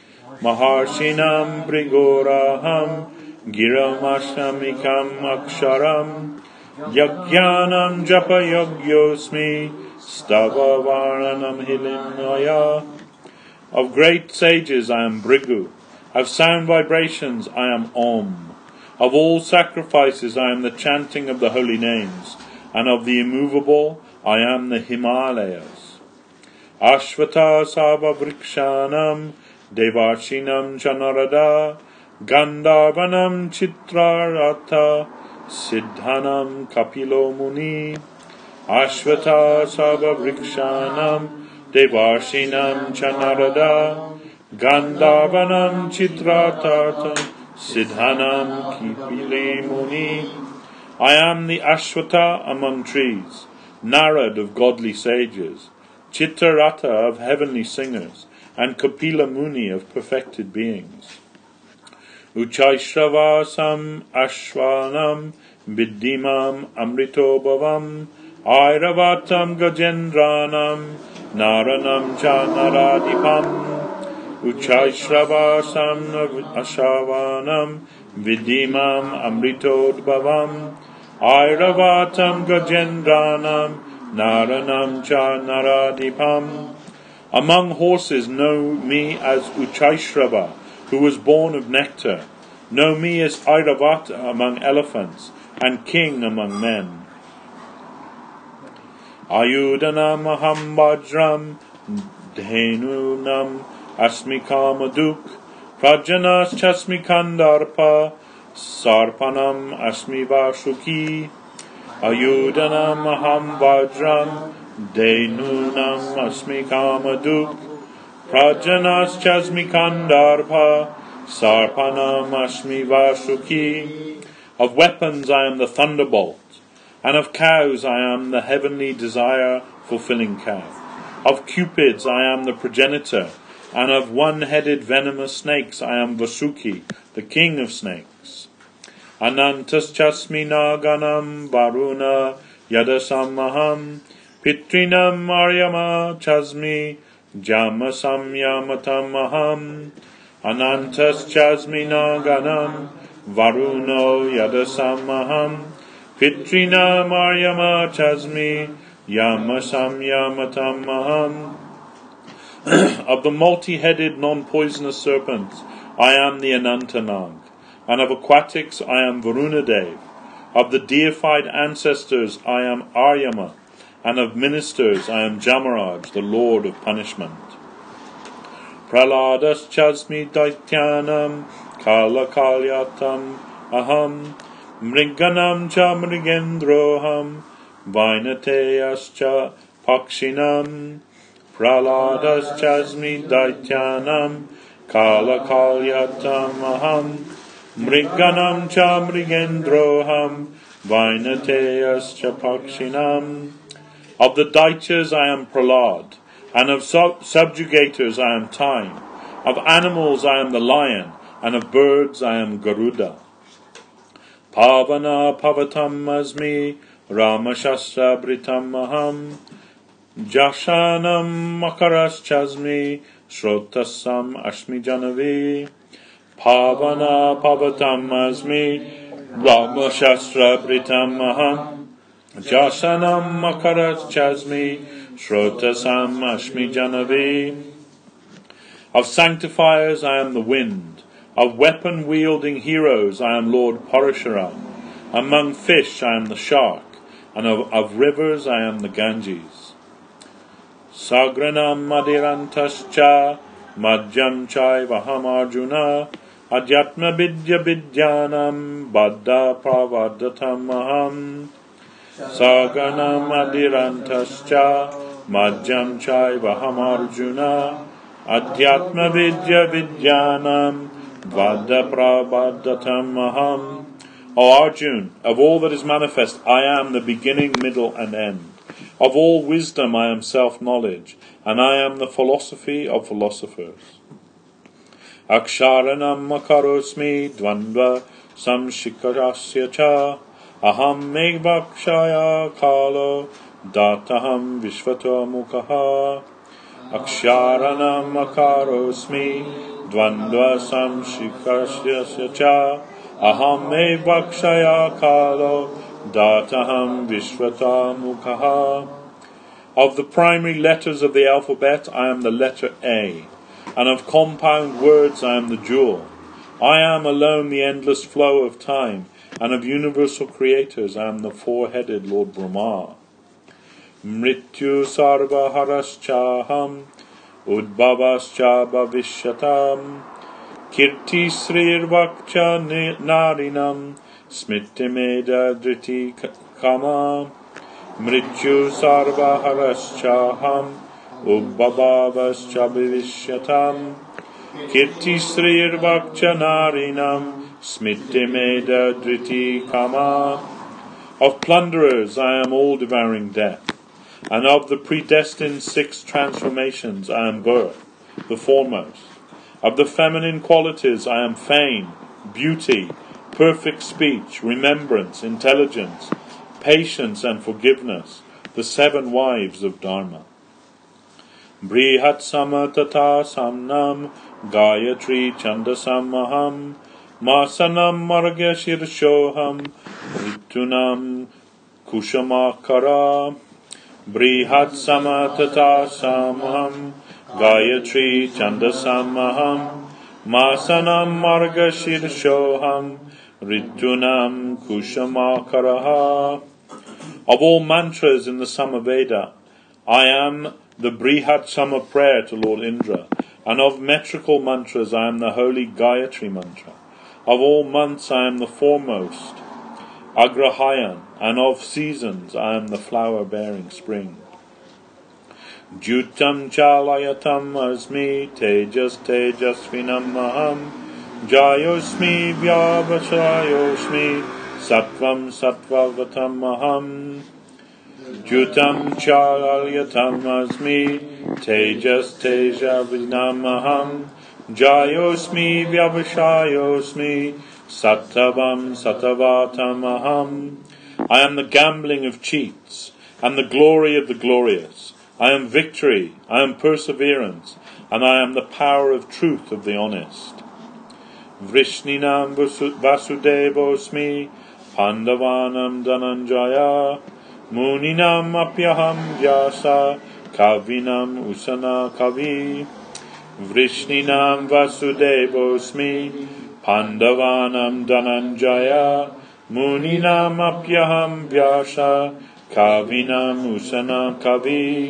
Maharshinam Brigoraham Giramashamikam Aksharam Yagyanam Japa Yagyosmi Stava Varanam Himalaya. Of great sages I am Brigu. Of sound vibrations I am Om. Of all sacrifices I am the chanting of the holy names. And of the immovable I am the Himalayas. Ashvata Sava Vrikshanam Devarshinam Chanarada Gandharvanam Chitrarata Siddhanam Kapilo Muni Ashvata Sabha Vrikshanam Devarshinam Chanarada Gandharvanam Chitrarata Siddhanam Kapilo Muni. I am the Ashvata among trees, Narad of godly sages, Chitrarata of heavenly singers, and Kapila Muni of perfected beings. Uchaishravasam Ashwanam Viddimam Amrito Bhavam Airavatam Gajendranam Naranam Chanaradipam Uchaishravasam Ashwanam Viddimam Amrito Bhavam Airavatam Gajendranam Naranam Chanaradipam. Among horses know me as Uchaishrava, who was born of nectar. Know me as Airavata among elephants, and king among men. Ayudanam aham vajram, dhenunam asmi kamaduk, prajanas chasmi kandarpa, sarpanam asmi vashuki. Ayudanam aham vajram, dhenunam asmi kamaduk, Prajanas chasmi kandarpa, sarpanam asmi vashuki. Of weapons I am the thunderbolt, and of cows I am the heavenly desire-fulfilling cow. Of cupids I am the progenitor, and of one-headed venomous snakes I am Vasuki, the king of snakes. Anantas chasmi naganam varuna yadasamaham, pitrinam aryama chasmi Jama samyamatam aham, anantas chasmi naganam, varuno yadasamaham, pitrina maryama chasmi, yama samyamatam aham. Of the multi-headed non-poisonous serpents, I am the Anantanag, and of aquatics I am Varunadev. Of the deified ancestors I am Aryama, and of ministers I am Jamaraj, the Lord of punishment. Praladas chasmi daityanam kalakalyatam aham mriganam cha mrigendroham vainateyas cha pakshinam. Praladas chasmi daityanam kalakalyatam aham mriganam cha mrigendroham vainateyas cha pakshinam. Of the Daityas I am Prahlad, and of sub- subjugators I am Time. Of animals I am the lion, and of birds I am Garuda. Pavana pavatam asmi, Ramashastra britam aham, Jashanam makaras chasmi, Shrotasam ashmi janavi. Pavana pavatam asmi, Ramashastra britam aham, Jasanam makaras chasmi, Shrotasam ashmi janavi. Of sanctifiers I am the wind. Of weapon-wielding heroes I am Lord Parashuram. Among fish I am the shark. And of, of rivers I am the Ganges. Sagranam madirantascha, madhyam chaivaham arjuna, adhyatma vidya vidyanam, baddha pravadatam aham. Saganam adirantascha, madhyam chaivaham arjuna, adhyatma vidya vidyanam, vada prabhadatam aham. O Arjun, of all that is manifest, I am the beginning, middle, and end. Of all wisdom I am self-knowledge, and I am the philosophy of philosophers. Aksharanam makarosmi dvandva samshikarasya cha, aham megvakshaya kalo dataham vishvato mukaha. Aksharanam makarosmi dvandva samshikarasya cha, aham megvakshaya kalo dataham vishvata mukaha. Of the primary letters of the alphabet I am the letter A, and of compound words I am the jewel. I am alone the endless flow of time, and of universal creators I am the four-headed Lord Brahma. Mrityu sarva haraschaham, udbhavascha bhavishatam, Kirti Srirvakcha Narinam Smitimeda Driti Kama Mrityu Sarvaharashchaham Ubbhavavascha Bhavishyatam Kirti Srirvakcha Narinam Smitimeda Driti Kama. Of plunderers I am all-devouring death, and of the predestined six transformations I am birth, the foremost. Of the feminine qualities I am fame, beauty, perfect speech, remembrance, intelligence, patience and forgiveness, the seven wives of Dharma. Brihat samatata samnam Gayatri chandasamaham Masanam marga shirshoham Ritunam kushamakara. Brihat samatata samham Gayatri chandasamaham Masanam marga shirshoham Ritunam kushamakara. Of all mantras in the Samaveda, I am the Brihat Sama prayer to Lord Indra, and of metrical mantras I am the holy Gayatri mantra. Of all months I am the foremost, Agrahayan, and of seasons I am the flower-bearing spring. Jutam chalayatam asmi tejas tejasvinam maham Jayosmi vyavashayosmi Sattvam sattvavatam maham. Jutam chalalyatam asmi Tejas tejavinam maham Jayosmi vyavashayosmi Sattvam sattvatam maham. I am the gambling of cheats and the glory of the glorious. I am victory, I am perseverance, and I am the power of truth of the honest. Vrishninam vasudevosmi Pandavanam Dhananjaya Muninam apyaham vyasa Kavinam usana kavi. Vrishninam vasudevosmi Pandavanam Dhananjaya Muninam apyaham vyasa Kavinam usana kavi.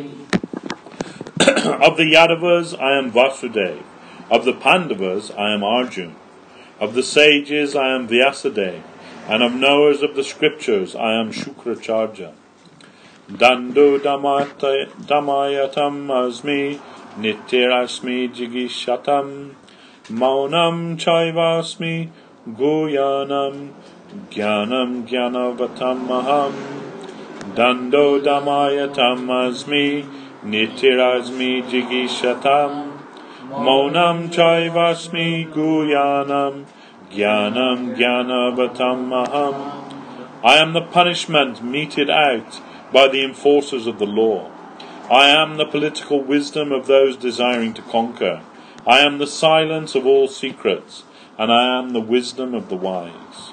Of the Yadavas I am Vasudeva. Of the Pandavas I am Arjuna. Of the sages I am Vyasadeva, and of knowers of the scriptures I am Shukracharya. Dando damayatam asmi nitirasmi jigishatam maunam chaivasmi guyanam jnanam jnanavatam maham. Dando damayatam asmi nitirasmi jigishatam Maunam chaivasmi guyanam Jnanam jnanavatam maham. I am the punishment meted out by the enforcers of the law. I am the political wisdom of those desiring to conquer. I am the silence of all secrets, and I am the wisdom of the wise.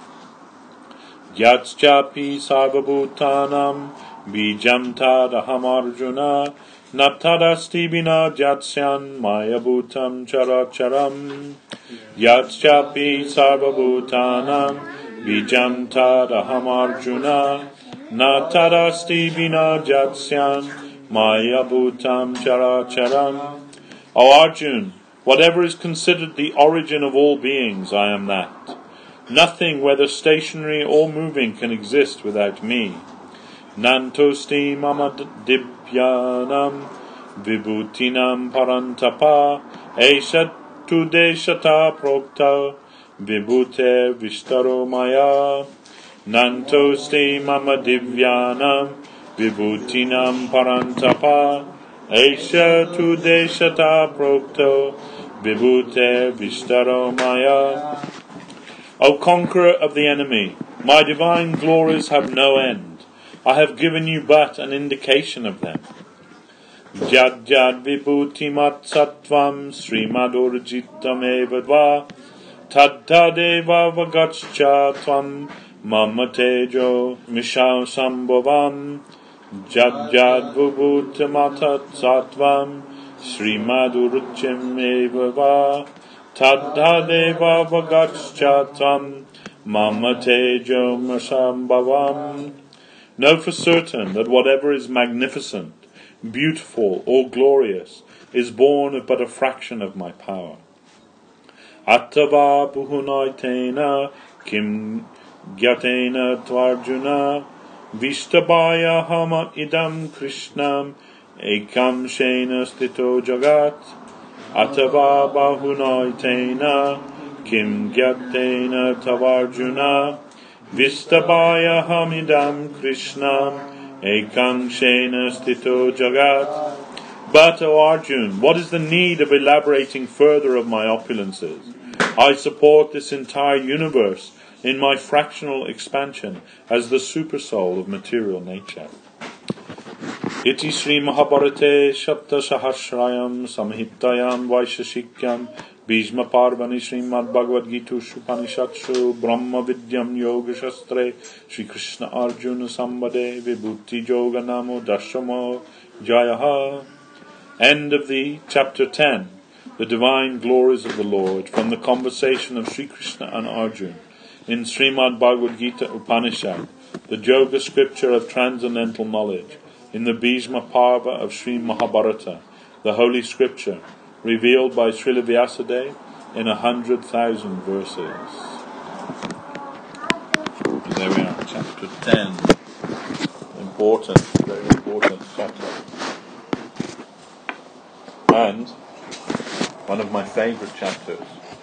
Yatschapi sarvabhutanam bijam tadaham arjuna Natadasti bina jatsyan mayabhutam characharam. Yatschapi sarvabhutanam bijam tadaham arjuna Natadasti bina jatsyan mayabhutam characharam. O Arjun, whatever is considered the origin of all beings, I am that. Nothing, whether stationary or moving, can exist without me. Nantosti mama dibyanam vibhutinam parantapa esha tu deshata prokta vibhute vishtaro maya. Nantosti mama divyanam vibhutinam parantapa esha tu deshata prokta vibhute vishtaro maya. O conqueror of the enemy, my divine glories have no end. I have given you but an indication of them. Jad jad vibhuti mat sattvam srimad urjitam evadva tad tadeva vagaccha tvam mama tejo mishao sambhavam. Jad jad vibhuti mat sattvam srimad urjitam evadva tad tadeva vagaccha tvam mama tejo mishao sambhavam. Know for certain that whatever is magnificent, beautiful, or glorious is born of but a fraction of my power. Attava puhunaitena kim gyatena tvarjuna Vishtabaya hama idam krishnam ekam shena stito jagat Attava bahunaitena kim gyatena tavarjuna Vishtabaya hamidam krishnam ekam shena stito jagat. But, O Arjun, what is the need of elaborating further of my opulences? I support this entire universe in my fractional expansion as the supersoul of material nature. Iti Sri Mahabharate Shapta Sahasrayam Samhiptayam Vaishashikyam Bhishma Parvani Srimad Bhagavad Gita Upanishadshu Brahma Vidyam Yoga Shastre Shri Krishna Arjuna Sambade Vibhuti Yoga Namo Dashamo Jayaha. End of the chapter ten. The divine glories of the Lord, from the conversation of Sri Krishna and Arjuna in Srimad Bhagavad Gita Upanishad, the Yoga scripture of transcendental knowledge, in the Bhishma Parva of Sri Mahabharata, the holy scripture revealed by Srila Vyasadeva in a hundred thousand verses. There we are, chapter ten. Important, very important chapter. And one of my favorite chapters,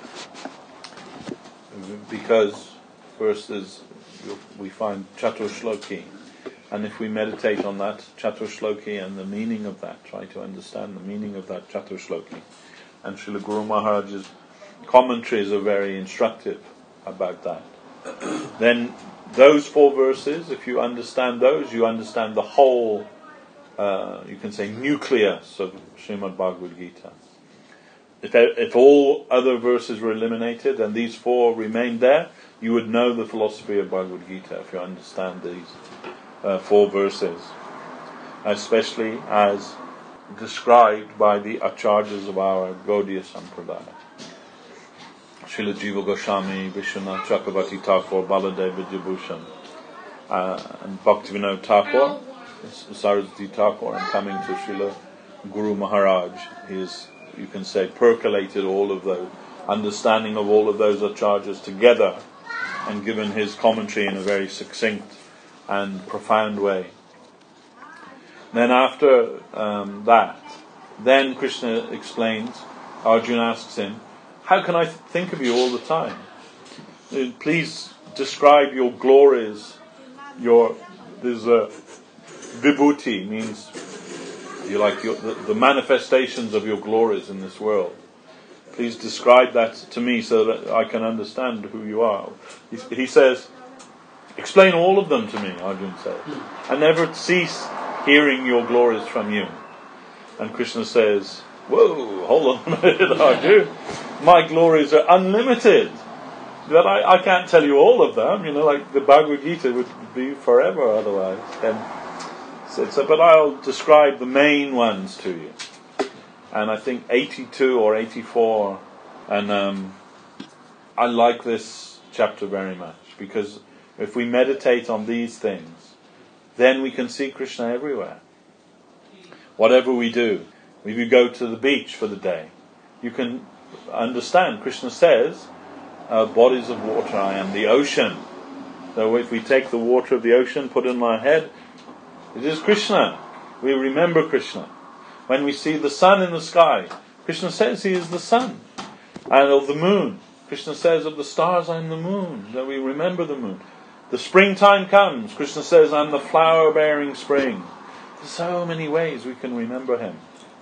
because first is we find Chatushloki, and if we meditate on that Chatushloki and the meaning of that, try to understand the meaning of that Chatushloki, and Srila Guru Maharaj's commentaries are very instructive about that. Then those four verses, if you understand those, you understand the whole, uh, you can say, nucleus of Srimad Bhagavad Gita. If, if all other verses were eliminated and these four remained there, you would know the philosophy of Bhagavad Gita if you understand these uh, four verses, especially as described by the acharyas of our Gaudiya Sampradaya. Srila Jiva Goswami, Vishwanath Chakravarti Thakur, Baladeva Vidyabhushan, uh, and Bhaktivinoda Thakur, Saraswati Thakur, and coming to Srila Guru Maharaj, he is, you can say, percolated all of those, understanding of all of those acharyas together, and given his commentary in a very succinct and profound way. Then after um, that, then Krishna explains, Arjuna asks him, how can I th- think of you all the time? Please describe your glories, your, there's a vibhuti, means you like your, the, the manifestations of your glories in this world. Please describe that to me so that I can understand who you are. He, he says, explain all of them to me, Arjuna says. I never cease hearing your glories from you. And Krishna says, whoa, hold on a minute, Arjuna. My glories are unlimited. That I, I can't tell you all of them. You know, like the Bhagavad Gita would be forever otherwise. And so, so, but I'll describe the main ones to you. And I think eighty-two or eighty-four, and um, I like this chapter very much, because if we meditate on these things, then we can see Krishna everywhere. Whatever we do, if you go to the beach for the day, you can understand. Krishna says, uh, bodies of water, I am the ocean. So if we take the water of the ocean, put it in our head, it is Krishna. We remember Krishna. When we see the sun in the sky, Krishna says he is the sun. And of the moon, Krishna says of the stars, I am the moon. That we remember the moon. The springtime comes, Krishna says, I am the flower-bearing spring. There's so many ways we can remember him.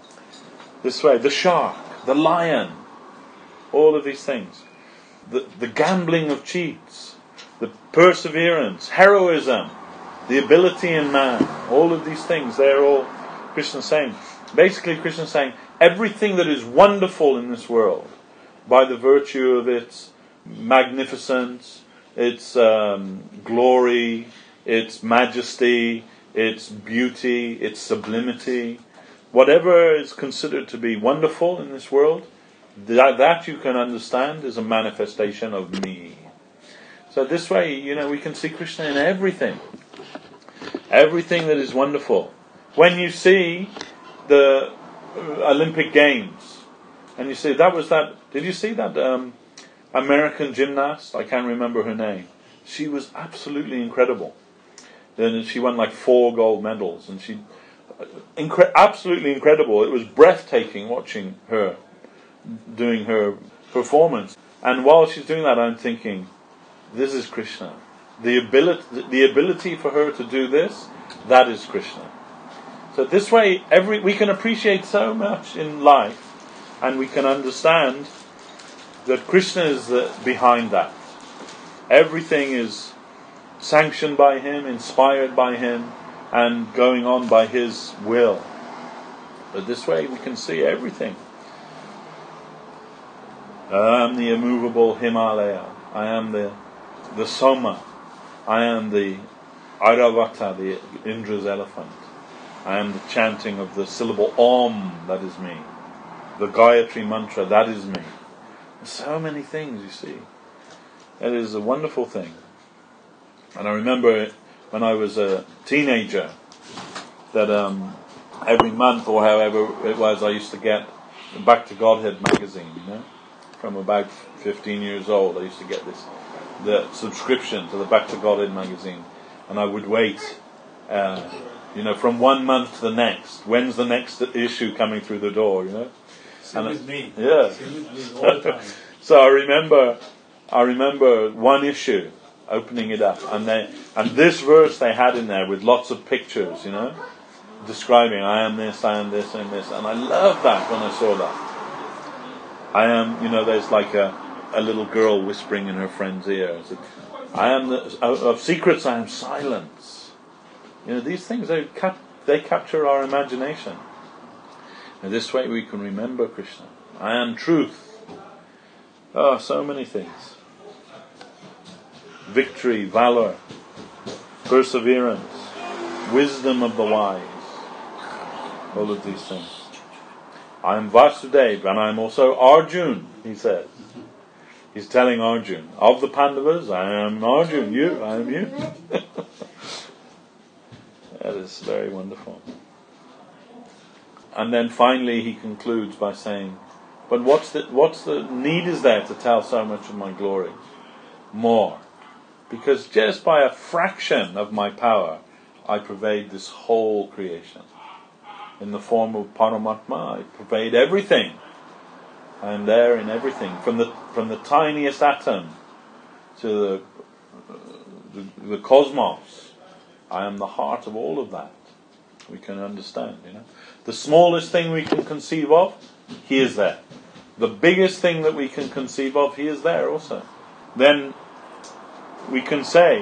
This way, the shark, the lion, all of these things. The, the gambling of cheats, the perseverance, heroism, the ability in man, all of these things, they're all Krishna saying. Basically, Krishna is saying everything that is wonderful in this world, by the virtue of its magnificence, its um, glory, its majesty, its beauty, its sublimity, whatever is considered to be wonderful in this world, that, that you can understand is a manifestation of me. So this way, you know, we can see Krishna in everything. Everything that is wonderful. When you see the Olympic Games, and you see that was that. Did you see that um, American gymnast, I can't remember her name. She was absolutely incredible. Then she won like four gold medals, and she, incre- absolutely incredible. It was breathtaking watching her doing her performance. And while she's doing that, I'm thinking, this is Krishna. The ability, the ability for her to do this, that is Krishna. So this way, every we can appreciate so much in life, and we can understand that Krishna is uh, behind that. Everything is sanctioned by Him, inspired by Him, and going on by His will. But this way we can see everything. I am the immovable Himalaya. I am the the Soma. I am the Airavata, the Indra's elephant. I am the chanting of the syllable Om, that is me. The Gayatri mantra, that is me. So many things, you see. It is a wonderful thing. And I remember when I was a teenager that um, every month or however it was, I used to get the Back to Godhead magazine, you know. From about fifteen years old, I used to get this, the subscription to the Back to Godhead magazine, and I would wait, uh, you know, from one month to the next. When's the next issue coming through the door? You know, same and with me. Yeah. Same with me all the time. So I remember, I remember one issue, opening it up, and they, and this verse they had in there with lots of pictures, you know, describing I am this, I am this, I am this, and I loved that when I saw that. I am, you know, there's like a, a little girl whispering in her friend's ear. I am the, of secrets. I am silence. You know, these things they cap, they capture our imagination. And this way we can remember Krishna. I am truth. Oh, so many things. Victory, valor, perseverance, wisdom of the wise. All of these things. I am Vasudeva, and I am also Arjun, he says. He's telling Arjun, of the Pandavas, I am Arjun, you, I am you. That is very wonderful. And then finally he concludes by saying, but what's the, what's the need is there to tell so much of my glory? More. Because just by a fraction of my power, I pervade this whole creation. In the form of Paramatma, I pervade everything. I am there in everything, from the from the tiniest atom to the, uh, the the cosmos. I am the heart of all of that. We can understand, you know. The smallest thing we can conceive of, He is there. The biggest thing that we can conceive of, He is there also. Then we can say,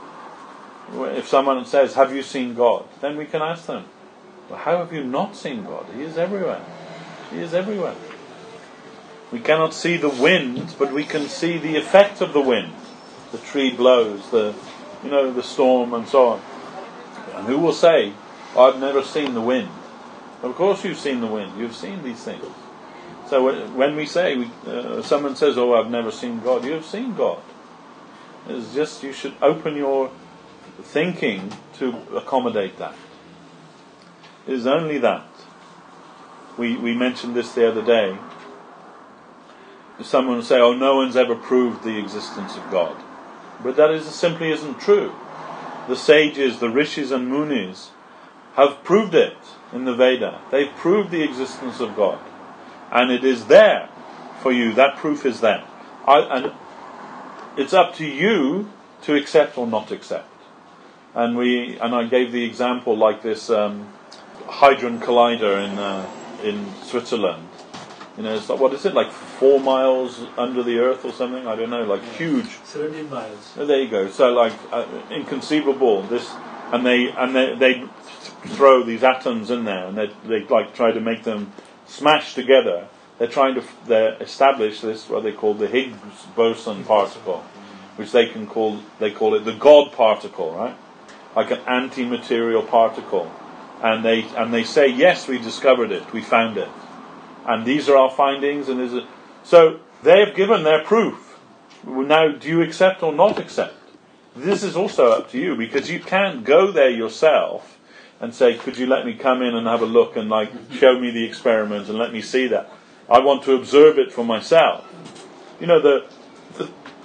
if someone says, "Have you seen God?" Then we can ask them, well, how have you not seen God? He is everywhere. He is everywhere. We cannot see the wind, but we can see the effect of the wind. The tree blows, the you know, the storm and so on. And who will say, oh, I've never seen the wind? Of course you've seen the wind. You've seen these things. So when we say, we, uh, someone says, oh, I've never seen God, you have seen God. It's just you should open your thinking to accommodate that. It is only that. We we mentioned this the other day. Someone will say, oh, no one's ever proved the existence of God. But that is simply isn't true. The sages, the rishis and munis have proved it in the Veda. They've proved the existence of God. And it is there for you. That proof is there. I, and it's up to you to accept or not accept. And we and I gave the example like this um, Hadron Collider in uh, in Switzerland. You know, it's like, what is it, like four miles under the earth or something? I don't know, like huge. Seventeen miles. Oh, there you go. So like uh, inconceivable. This, and they and they they throw these atoms in there, and they they like try to make them smash together. They're trying to they establish this what they call the Higgs boson particle, which they can call they call it the God particle, right? Like an anti-material particle. And they and they say, yes, we discovered it, we found it, and these are our findings. And is it so? They have given their proof. Now, do you accept or not accept? This is also up to you, because you can't go there yourself and say, "Could you let me come in and have a look and like show me the experiment and let me see that? I want to observe it for myself." You know, the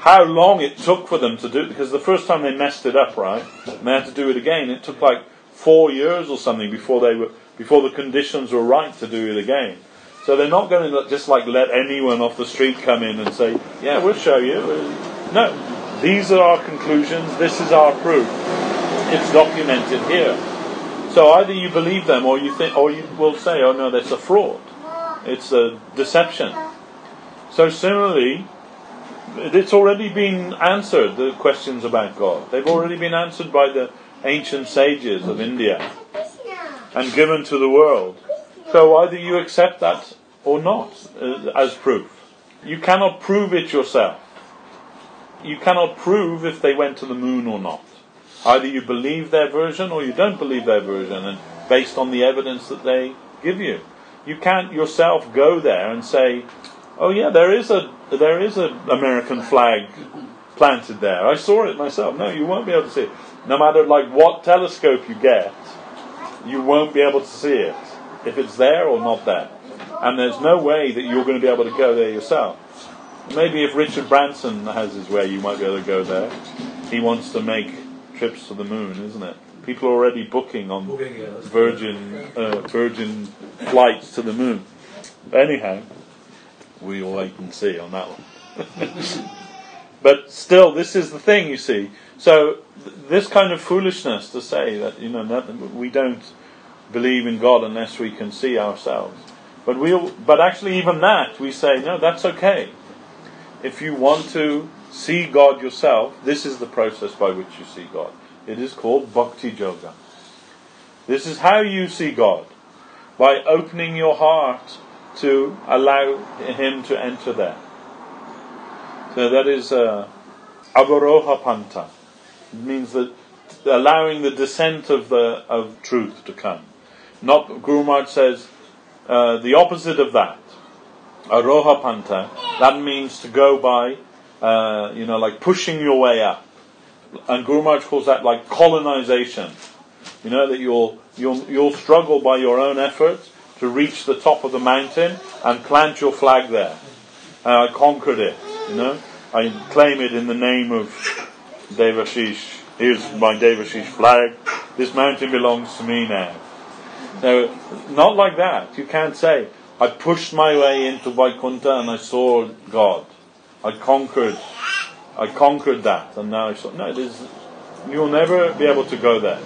how long it took for them to do it, because the first time they messed it up, right, and they had to do it again, it took like four years or something before they were before the conditions were right to do it again. So they're not going to just like let anyone off the street come in and say, yeah, we'll show you. No, these are our conclusions, this is our proof. It's documented here. So either you believe them or you think, or you will say, oh no, that's a fraud. It's a deception. So similarly, it's already been answered, the questions about God. They've already been answered by the ancient sages of India and given to the world. So either you accept that or not uh, as proof. You cannot prove it yourself. You cannot prove if they went to the moon or not. Either you believe their version or you don't believe their version, and based on the evidence that they give you. You can't yourself go there and say, oh yeah, there is a there is an American flag planted there. I saw it myself. No, you won't be able to see it. No matter like what telescope you get, you won't be able to see it if it's there or not there. And there's no way that you're going to be able to go there yourself. Maybe if Richard Branson has his way, you might be able to go there. He wants to make trips to the moon, isn't it? People are already booking on Virgin uh, Virgin flights to the moon. But anyhow, we'll wait and see on that one. But still, this is the thing, you see. So th- this kind of foolishness to say that, you know, that we don't believe in God unless we can see ourselves. But we'll, but actually, even that we say, no, that's okay. If you want to see God yourself, this is the process by which you see God. It is called Bhakti Yoga. This is how you see God, by opening your heart to allow Him to enter there. So that is uh, Avaroha Panta. It means that allowing the descent of the of truth to come. Not, Guru Maharaj says uh, the opposite of that. Aroha Panta. That means to go by, uh, you know, like pushing your way up. And Guru Maharaj calls that like colonization. You know, that you'll you'll you'll struggle by your own effort to reach the top of the mountain and plant your flag there. And I conquered it. You know, I claim it in the name of Devashish. Here's my Devashish flag. This mountain belongs to me now. No, not like that. You can't say, I pushed my way into Vaikuntha and I saw God. I conquered I conquered that and now I saw. No, it is, you'll never be able to go there.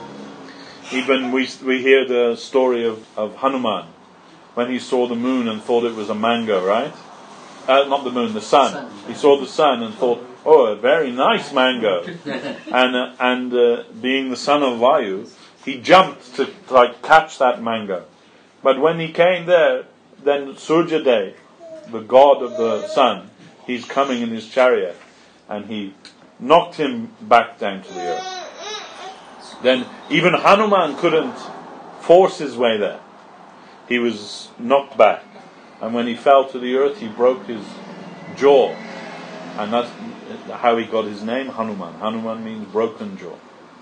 Even we we hear the story of, of Hanuman when he saw the moon and thought it was a mango, right? Uh, not the moon, the sun. sun. He saw the sun and thought, oh, a very nice mango. and uh, and uh, being the son of Vayu, he jumped to like catch that mango. But when he came there, then Surya Dev, the god of the sun, he's coming in his chariot, and he knocked him back down to the earth. Then even Hanuman couldn't force his way there. He was knocked back. And when he fell to the earth, he broke his jaw. And that's how he got his name, Hanuman. Hanuman means broken jaw.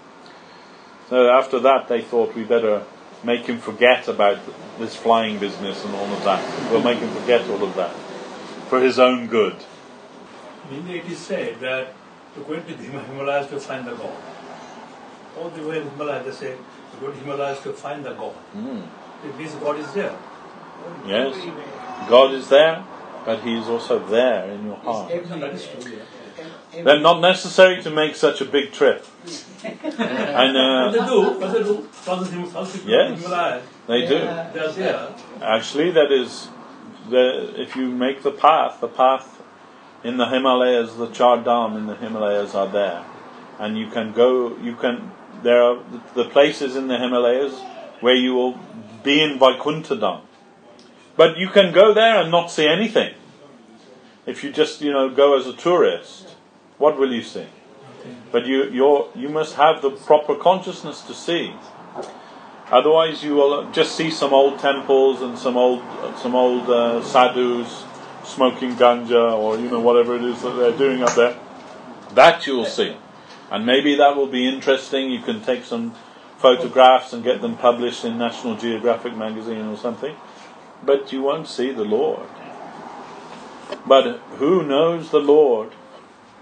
So after that, they thought we better make him forget about this flying business and all of that. We'll make him forget all of that for his own good. In India, it is said that to go into the Himalayas to find the God. All the way in Himalayas, they say, to go to Himalayas to find the God. Mm. It means God is there. Yes, God is there, but He is also there in your heart. That is true, yeah. Then not necessary to make such a big trip. And uh, But they do, but they do. Some yes, Himalayas, they do. they are there. Actually, that is, the, if you make the path, the path in the Himalayas, the Char Dham in the Himalayas are there, and you can go. You can. There are the places in the Himalayas where you will be in Vaikuntha Dham. But you can go there and not see anything. If you just, you know, go as a tourist, what will you see? But you you're, you must have the proper consciousness to see. Otherwise, you will just see some old temples and some old some old uh, sadhus smoking ganja, or you know whatever it is that they're doing up there. That you will see, and maybe that will be interesting. You can take some photographs and get them published in National Geographic magazine or something. But you won't see the Lord. But who knows the Lord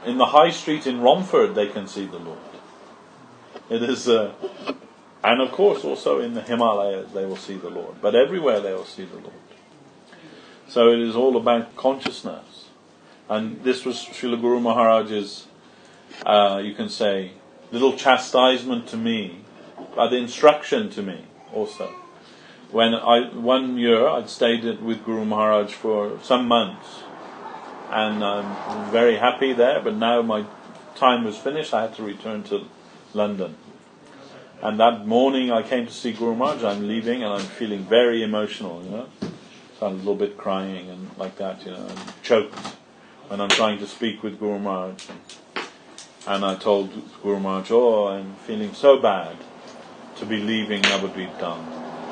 in the high street in Romford they can see the Lord. It is, uh, and of course also in the Himalayas they will see the Lord. But everywhere they will see the Lord. So it is all about consciousness. And this was Srila Guru Maharaj's, uh, you can say, little chastisement to me, but the instruction to me also. When I one year I'd stayed with Guru Maharaj for some months, and I'm very happy there. But now my time was finished; I had to return to London. And that morning I came to see Guru Maharaj. I'm leaving, and I'm feeling very emotional. You know, so I'm a little bit crying and like that. You know, I'm choked when I'm trying to speak with Guru Maharaj. And I told Guru Maharaj, "Oh, I'm feeling so bad to be leaving Navadvip Dham."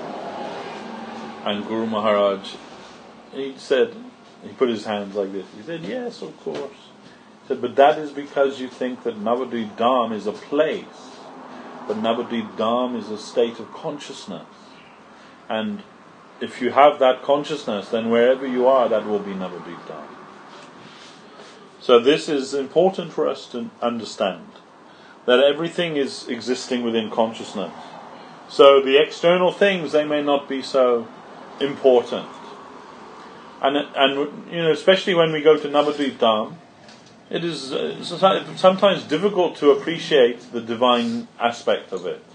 And Guru Maharaj, he said, he put his hands like this. He said, "Yes, of course." He said, "But that is because you think that Navadvip Dham is a place. But Navadvip Dham is a state of consciousness. And if you have that consciousness, then wherever you are, that will be Navadvip Dham." So this is important for us to understand, that everything is existing within consciousness. So the external things, they may not be so important. And, and you know, especially when we go to Navadvip Dham, it is uh, sometimes difficult to appreciate the divine aspect of it.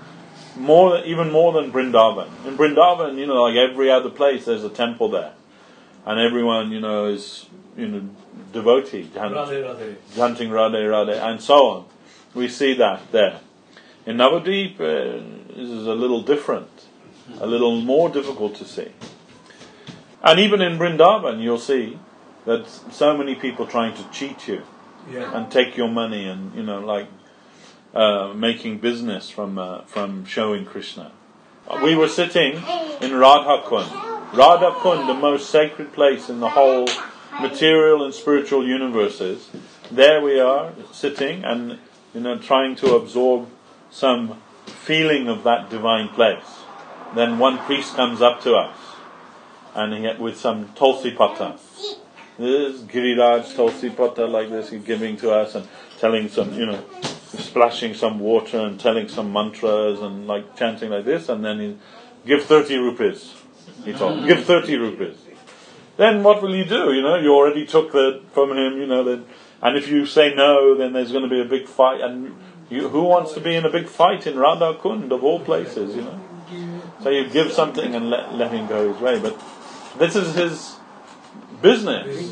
More, even more than Vrindavan. In Vrindavan, you know, like every other place, there's a temple there. And everyone, you know, is, you know, devotee, Radhe, Radhe. chanting Radhe, Radhe, and so on. We see that there. In Navadvip, uh, this is a little different, a little more difficult to see. And even in Vrindavan, you'll see that so many people trying to cheat you Yeah. and take your money, and you know, like uh, making business from uh, from showing Krishna. We were sitting in Radha Kund. Radha Kund, the most sacred place in the whole material and spiritual universes. There we are sitting, and you know, trying to absorb some feeling of that divine place. Then one priest comes up to us, and he with some Tulsi Pata. This is Giriraj Tulsi Pata like this, he's giving to us and telling some, you know, splashing some water and telling some mantras and like chanting like this, and then he give thirty rupees. He told, give thirty rupees. Then what will you do? You know, you already took that from him. You know, then, and if you say no, then there's going to be a big fight. And you, who wants to be in a big fight in Radha Kund of all places? You know, so you give something and let let him go his way. But this is his business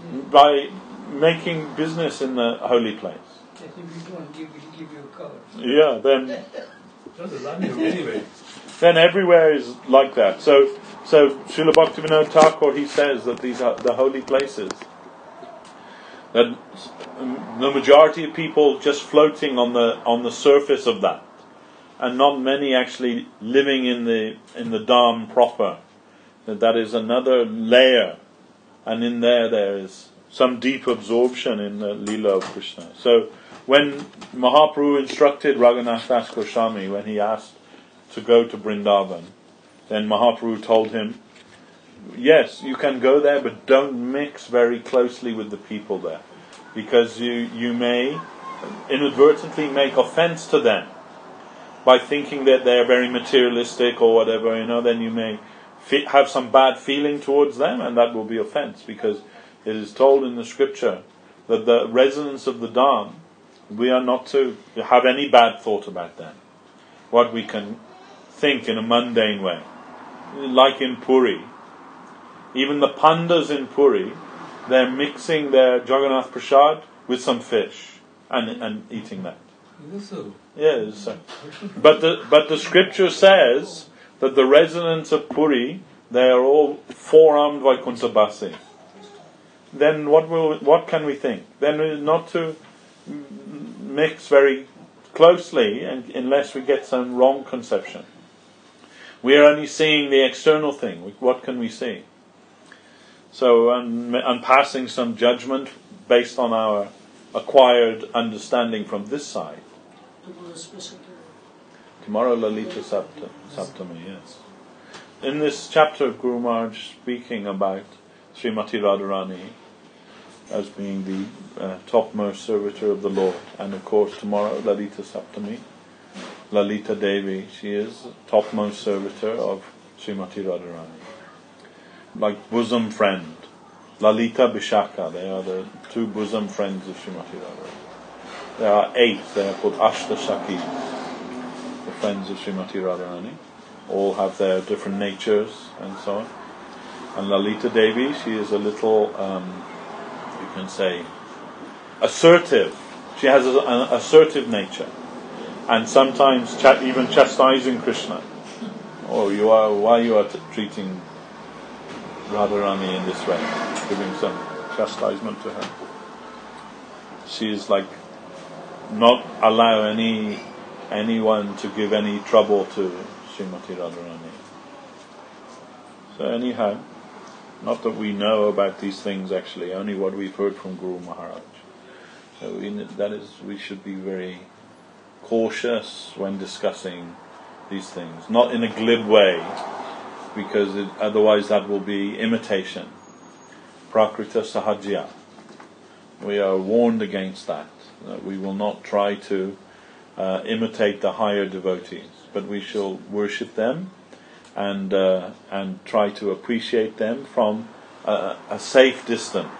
by making business in the holy place. If you don't give, he'll give you a card. Yeah, then Doesn't run you anyway. then everywhere is like that. So, so Srila Bhaktivinoda Thakur, he says that these are the holy places. That the majority of people just floating on the on the surface of that, and not many actually living in the in the Dham proper. That that is another layer, and in there there is some deep absorption in the Leela of Krishna. So when Mahaprabhu instructed Raghunath Das Goswami, when he asked to go to Vrindavan, then Mahaprabhu told him, yes, you can go there, but don't mix very closely with the people there, because you, you may inadvertently make offense to them by thinking that they are very materialistic or whatever, you know, then you may fe- have some bad feeling towards them, and that will be offense, because it is told in the scripture that the residents of the Dham, we are not to have any bad thought about them. What we can think in a mundane way. Like in Puri, even the pandas in Puri, they're mixing their Jagannath Prasad with some fish and and eating that. Yes, so. but the but the scripture says that the residents of Puri, they are all four-armed Vaikunthabasi. Then what will what can we think? Then not to mix very closely, and unless we get some wrong conception. We are only seeing the external thing. What can we see? So, I'm, I'm passing some judgment based on our acquired understanding from this side. Tomorrow, Lalita Sapta, Saptami, yes. In this chapter of Guru Maharaj speaking about Srimati Radharani, as being the uh, topmost servitor of the Lord. And of course tomorrow, Lalita Saptami, Lalita Devi, she is topmost servitor of Srimati Radharani. Like bosom friend. Lalita Bishaka, they are the two bosom friends of Srimati Radharani. There are eight, they are called Ashta Shakis, the friends of Srimati Radharani. All have their different natures and so on. And Lalita Devi, she is a little, um, you can say, assertive. She has a, an assertive nature. And sometimes ch- even chastising Krishna. Oh, you are, why you are t- treating Radharani in this way, giving some chastisement to her. She is like, not allow any anyone to give any trouble to Srimati Radharani. So anyhow, not that we know about these things actually, only what we've heard from Guru Maharaj. So we, that is, we should be very cautious when discussing these things, not in a glib way, because it, otherwise that will be imitation. Prakrita Sahajya. We are warned against that. That we will not try to uh, imitate the higher devotees, but we shall worship them and uh, and try to appreciate them from a, a safe distance.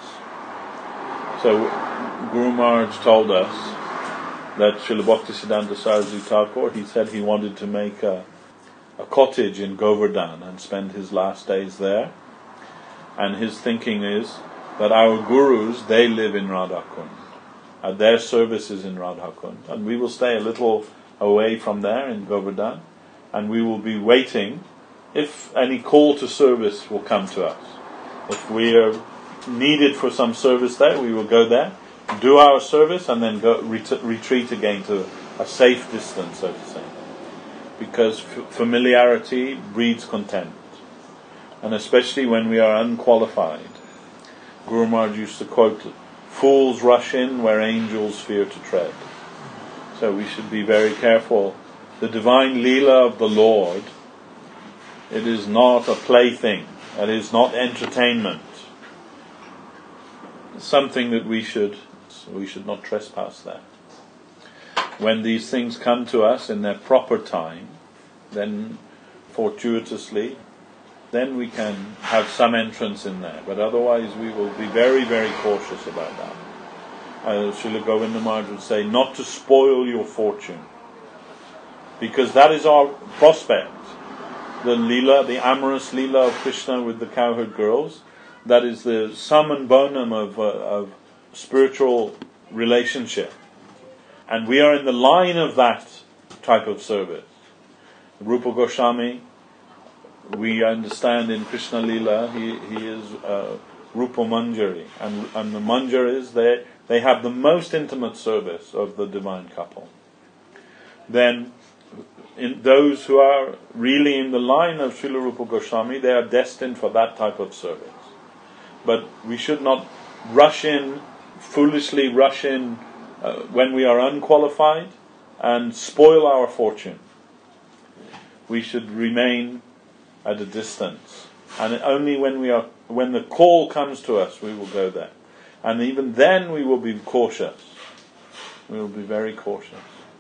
So Guru Maharaj told us that Srila Bhaktisiddhanta Saraswati Thakur, he said he wanted to make a, a cottage in Govardhan and spend his last days there. And his thinking is that our gurus, they live in Radhakund. Uh, their service is in Radhakund. And we will stay a little away from there in Govardhan. And we will be waiting if any call to service will come to us. If we are needed for some service there, we will go there, do our service, and then go ret- retreat again to a safe distance, so to say. Because f- familiarity breeds contempt. And especially when we are unqualified. Guru Maharaj used to quote, "Fools rush in where angels fear to tread." So we should be very careful. The divine Leela of the Lord, it is not a plaything. It is not entertainment. It's something that we should we should not trespass there. When these things come to us in their proper time, then fortuitously, then we can have some entrance in there. But otherwise we will be very, very cautious about that. Uh, Srila Govinda Maharaj would say, not to spoil your fortune. Because that is our prospect. The Leela, the amorous Leela of Krishna with the cowherd girls, that is the sum and bonum of, uh, of spiritual relationship. And we are in the line of that type of service. Rupa Goswami, we understand in Krishna Leela, he, he is uh, Rupa Manjari. And, and the Manjaris, they, they have the most intimate service of the divine couple. Then, in those who are really in the line of Srila Rupa Goswami, they are destined for that type of service. But we should not rush in, foolishly rush in uh, when we are unqualified and spoil our fortune. We should remain at a distance, and only when we are, when the call comes to us, we will go there, and even then we will be cautious. We will be very cautious.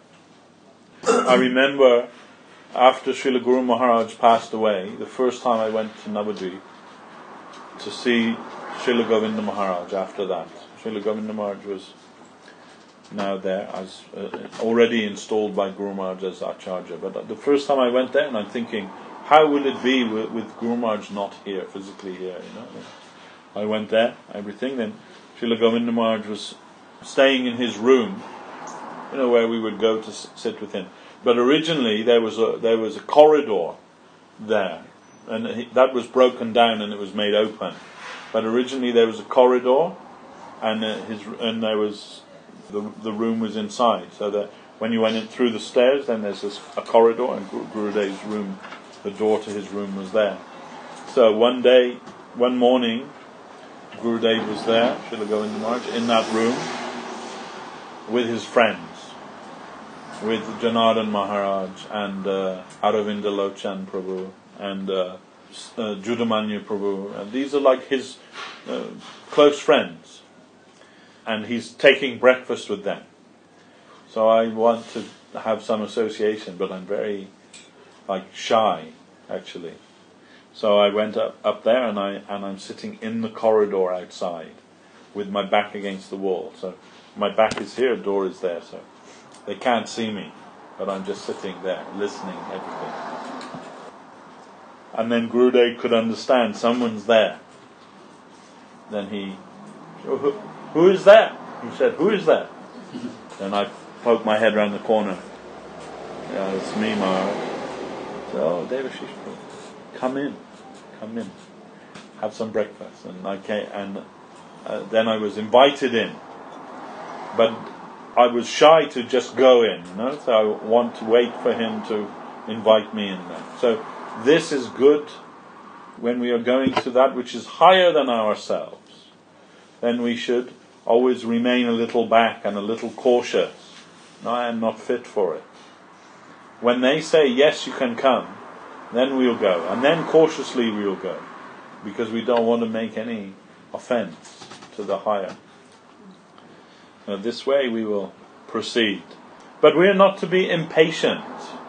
I remember after Srila Guru Maharaj passed away, the first time I went to Navadvip to see Srila Govinda Maharaj. After that, Srila Govinda Maharaj was now there as uh, already installed by Guru Maharaj as Acharya. But the first time I went there, and I'm thinking, how will it be with, with Guru Maharaj not here, physically here, you know? I went there, everything, then Srila Govinda Maharaj was staying in his room, you know, where we would go to s- sit with him. But originally there was a there was a corridor there, and he, that was broken down and it was made open. But originally there was a corridor, and uh, his and there was the the room was inside. So that when you went in through the stairs, then there's this a corridor, and Guru, Gurudev's room, the door to his room was there. So one day, one morning, Gurudev was there, Srila Govinda Maharaj, in that room with his friends, with Janardhan Maharaj and uh, Aravinda Lochan Prabhu and uh, uh, Judamanyu Prabhu. And these are like his uh, close friends. and he's taking breakfast with them. So I want to have some association, but I'm very like shy actually. So I went up, up there and I and I'm sitting in the corridor outside with my back against the wall. So my back is here, door is there, so they can't see me, but I'm just sitting there listening everything. And then Gurudev could understand someone's there. Then he, oh, who, who is that? He said, who is that? Then I poked my head around the corner. Yeah, it's me, Maharaj. So, oh, Devashish, come in, come in, have some breakfast. And I came, and uh, then I was invited in, but I was shy to just go in, you know. So I want to wait for him to invite me in there. So this is good when we are going to that which is higher than ourselves. Then we should always remain a little back and a little cautious. No, I am not fit for it. When they say, yes, you can come, then we'll go. And then cautiously we'll go. Because we don't want to make any offense to the higher. Now, this way we will proceed. But we are not to be impatient.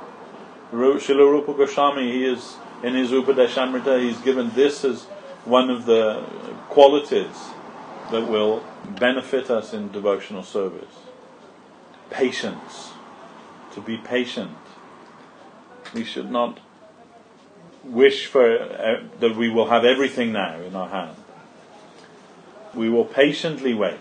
Srila Rupa Goswami, he is, in his Upadeshamrita, he's given this as one of the qualities that will benefit us in devotional service. Patience. To be patient. We should not wish for uh, that we will have everything now in our hand. We will patiently wait.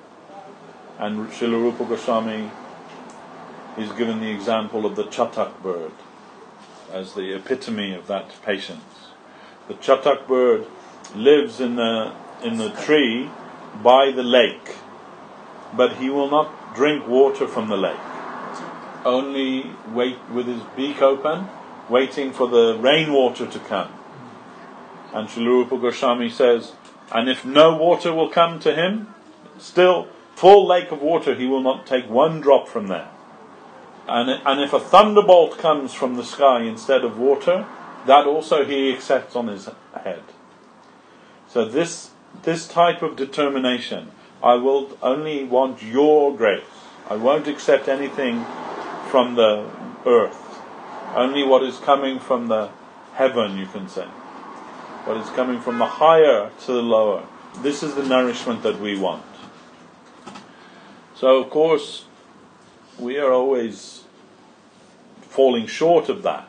And Srila Rupa Goswami is given the example of the chatak bird as the epitome of that patience. The chatak bird lives in the in the tree by the lake, but he will not drink water from the lake. Only wait with his beak open, waiting for the rainwater to come. And Srila Rupa Goswami says, and if no water will come to him, still full lake of water, he will not take one drop from there. And and if a thunderbolt comes from the sky instead of water, that also he accepts on his head. So this this type of determination, I will only want your grace. I won't accept anything from the earth. Only what is coming from the heaven, you can say. What is coming from the higher to the lower. This is the nourishment that we want. So of course, we are always falling short of that.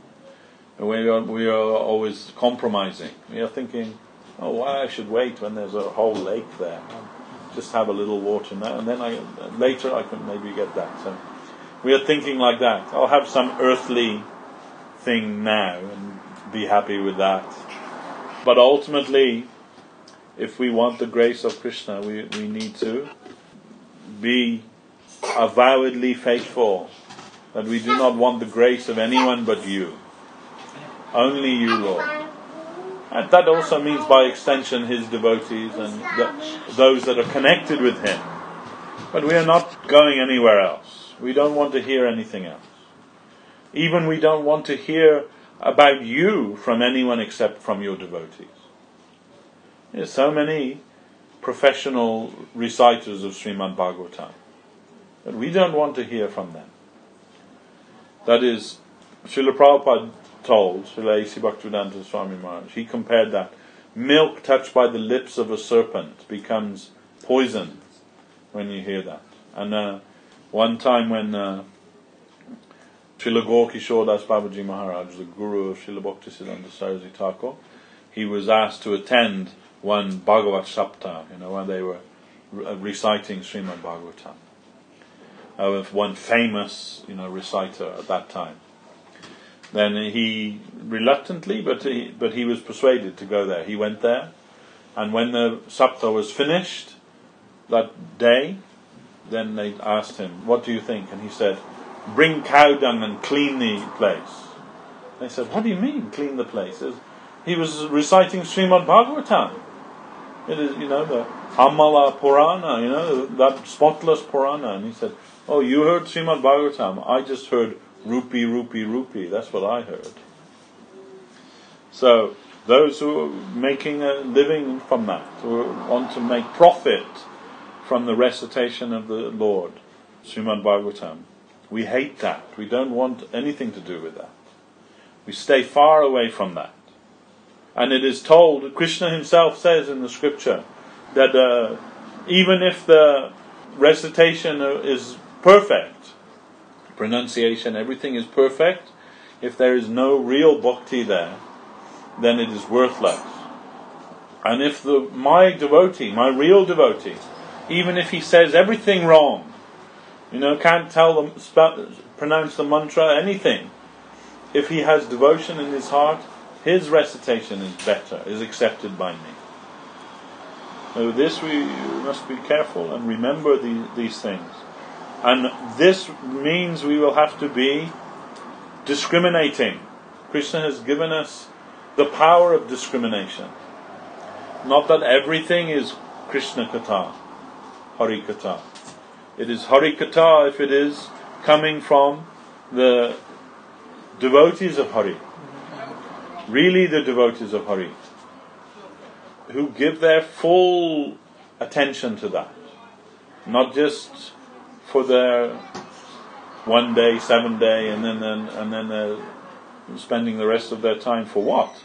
We are, we are always compromising. We are thinking, oh, why I should wait when there's a whole lake there? Just have a little water now, and then I later I can maybe get that. So we are thinking like that. I'll have some earthly thing now and be happy with that. But ultimately, if we want the grace of Krishna, we, we need to be avowedly faithful, that we do not want the grace of anyone but you. Only you, Lord. And that also means by extension his devotees and the, those that are connected with him. But we are not going anywhere else. We don't want to hear anything else. Even we don't want to hear about you from anyone except from your devotees. There's so many professional reciters of Srimad Bhagavatam, but we don't want to hear from them. That is, Srila Prabhupada told, Srila A C Bhaktivedanta Swami Maharaj, he compared that milk touched by the lips of a serpent becomes poison when you hear that. And uh, one time when uh, Srila Gaur Kishore Das Babaji Maharaj, the guru of Srila Bhaktisiddhanta Saraswati Thakur, he was asked to attend one Bhagavat Saptah, you know, when they were re- reciting Srimad Bhagavatam, uh, with one famous, you know, reciter at that time. Then he reluctantly, but he, but he was persuaded to go there. He went there, and when the Saptah was finished that day, then they asked him, "What do you think?" And he said, "Bring cow dung and clean the place." They said, "What do you mean, clean the place?" He was reciting Srimad Bhagavatam. It is, you know, the Amala Purana, you know, that spotless Purana. And he said, "Oh, you heard Srimad Bhagavatam? I just heard Rupi, Rupi, Rupi. That's what I heard." So, those who are making a living from that, who want to make profit from the recitation of the Lord, Srimad Bhagavatam. We hate that. We don't want anything to do with that. We stay far away from that. And it is told, Krishna himself says in the scripture, that uh, even if the recitation is perfect, pronunciation, everything is perfect, if there is no real bhakti there, then it is worthless. And if the my devotee, my real devotee, even if he says everything wrong, you know, can't tell them, spell, pronounce the mantra, anything, if he has devotion in his heart, his recitation is better, is accepted by me. So this we must be careful and remember the, these things. And this means we will have to be discriminating. Krishna has given us the power of discrimination. Not that everything is Krishna Katha, Hari Katha. It is Hari Katha if it is coming from the devotees of Hari. Really the devotees of Hari, who give their full attention to that. Not just for their one day, seven day, and then and, and then they're spending the rest of their time for what?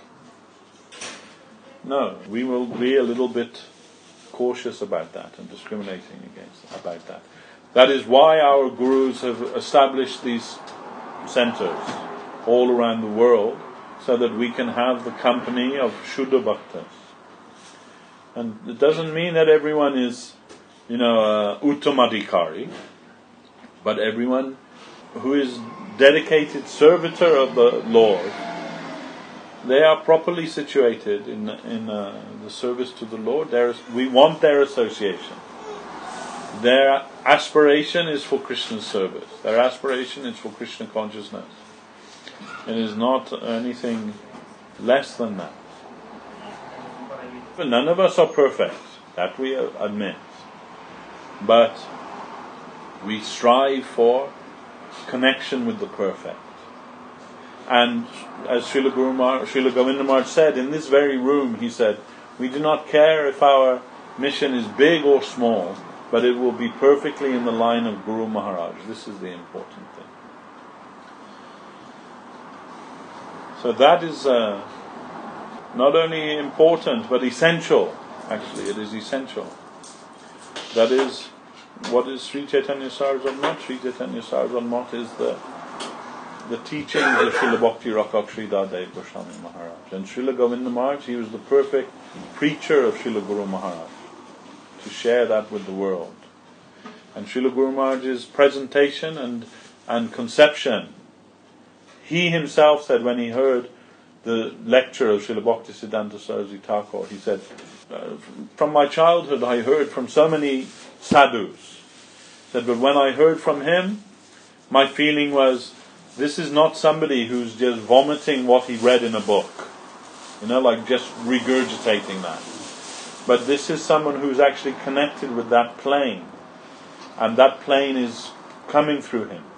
No, we will be a little bit cautious about that and discriminating against about that. That is why our gurus have established these centers all around the world, so that we can have the company of Shuddha Bhaktas. And it doesn't mean that everyone is, you know, uh, Uttamadikari, but everyone who is dedicated servitor of the Lord, they are properly situated in in uh, the service to the Lord. There is, we want their association. Their aspiration is for Krishna's service. Their aspiration is for Krishna consciousness. It is not anything less than that. But none of us are perfect, that we admit. But we strive for connection with the perfect. And as Srila, Guru Mar- Srila Govinda Maharaj said, in this very room, he said, we do not care if our mission is big or small, but it will be perfectly in the line of Guru Maharaj. This is the important thing. So that is uh, not only important, but essential. Actually, it is essential. That is, what is Sri Chaitanya Sarvammat? Sri Chaitanya Sarvammat is the the teachings of Srila Bhakti Rakak Sri Dadev Goswami Maharaj. And Srila Govinda Maharaj, he was the perfect preacher of Srila Guru Maharaj, to share that with the world. And Srila Guru Maharaj's presentation and, and conception, he himself said when he heard the lecture of Srila Bhakti Siddhanta Saraswati Thakur, he said, uh, from my childhood I heard from so many sadhus. He said, but when I heard from him, my feeling was, this is not somebody who's just vomiting what he read in a book. You know, like just regurgitating that. But this is someone who's actually connected with that plane. And that plane is coming through him.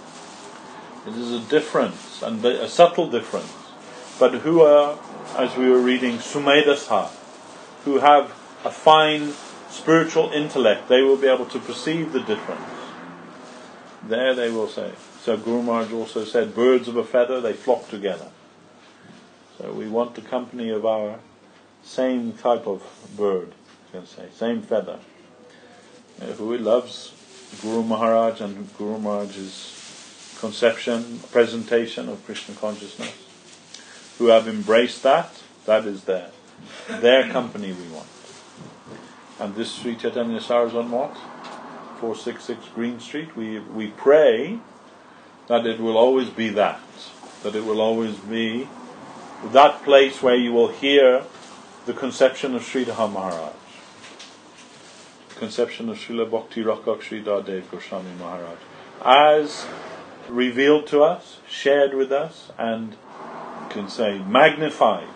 It is a difference, and a subtle difference. But who are, as we were reading, Sumedasa, who have a fine spiritual intellect, they will be able to perceive the difference. There they will say. So Guru Maharaj also said, birds of a feather, they flock together. So we want the company of our same type of bird, you can say, same feather. Who loves Guru Maharaj and Guru Maharaj's conception, presentation of Krishna consciousness, who have embraced that, that is their, their company we want. And this Sri Chaitanya Sarvammat, four sixty-six Green Street, we we pray that it will always be that, that it will always be that place where you will hear the conception of Sridhar Maharaj, the conception of Srila Bhakti Rakak Sri Dadev Goswami Maharaj, as revealed to us, shared with us, and you can say magnified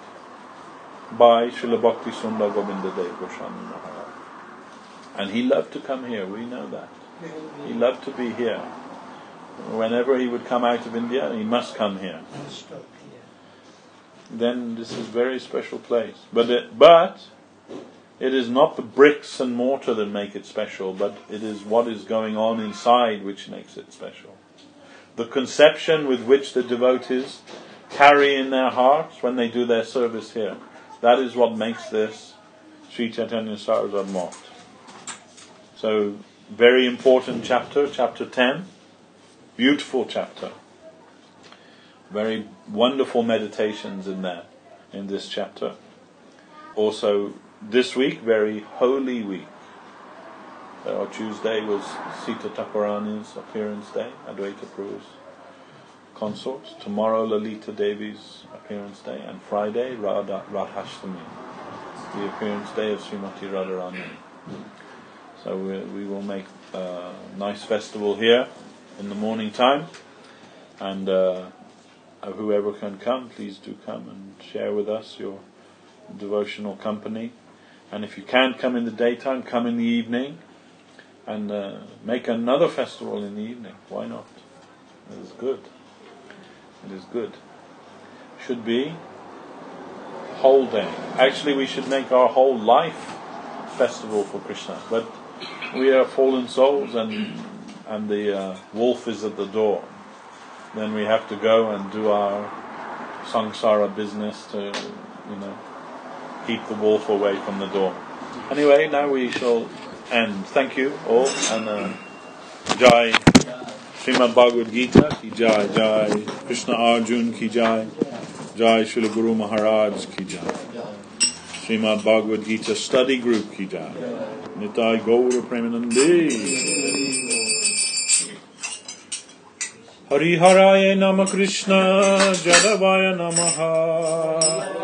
by Srila Bhakti Sundar Govinda Dev Goswami Maharaj. And he loved to come here, we know that. He loved to be here. Whenever he would come out of India, he must come here. Then this is a very special place. But it, but It is not the bricks and mortar that make it special, but it is what is going on inside which makes it special. The conception with which the devotees carry in their hearts when they do their service here. That is what makes this Sri Chaitanya Saraswat Math. So, very important chapter, chapter ten. Beautiful chapter. Very wonderful meditations in there, in this chapter. Also, this week, very holy week. Uh, Tuesday was Sita Thakurani's appearance day, Advaita Prabhu's consort. Tomorrow, Lalita Devi's appearance day. And Friday, Radha, Radhashtami, the appearance day of Srimati Radharani. So we, we will make a nice festival here in the morning time. And uh, whoever can come, please do come and share with us your devotional company. And if you can't come in the daytime, come in the evening and uh, make another festival in the evening. Why not? It is good. It is good. Should be whole day. Actually, we should make our whole life festival for Krishna. But we are fallen souls, and and the uh, wolf is at the door. Then we have to go and do our samsara business to, you know, keep the wolf away from the door. Anyway, now we shall end. Thank you all, and uh, Jai Srimad Bhagavad Gita ki Jai, Jai Krishna Arjun ki Jai, Jai Srila Guru Maharaj ki Jai, Srimad Bhagavad Gita Study Group ki Jai, Nitai Gaura Premanande. Hari Haraya Nama Krishna Jadavaya Namaha.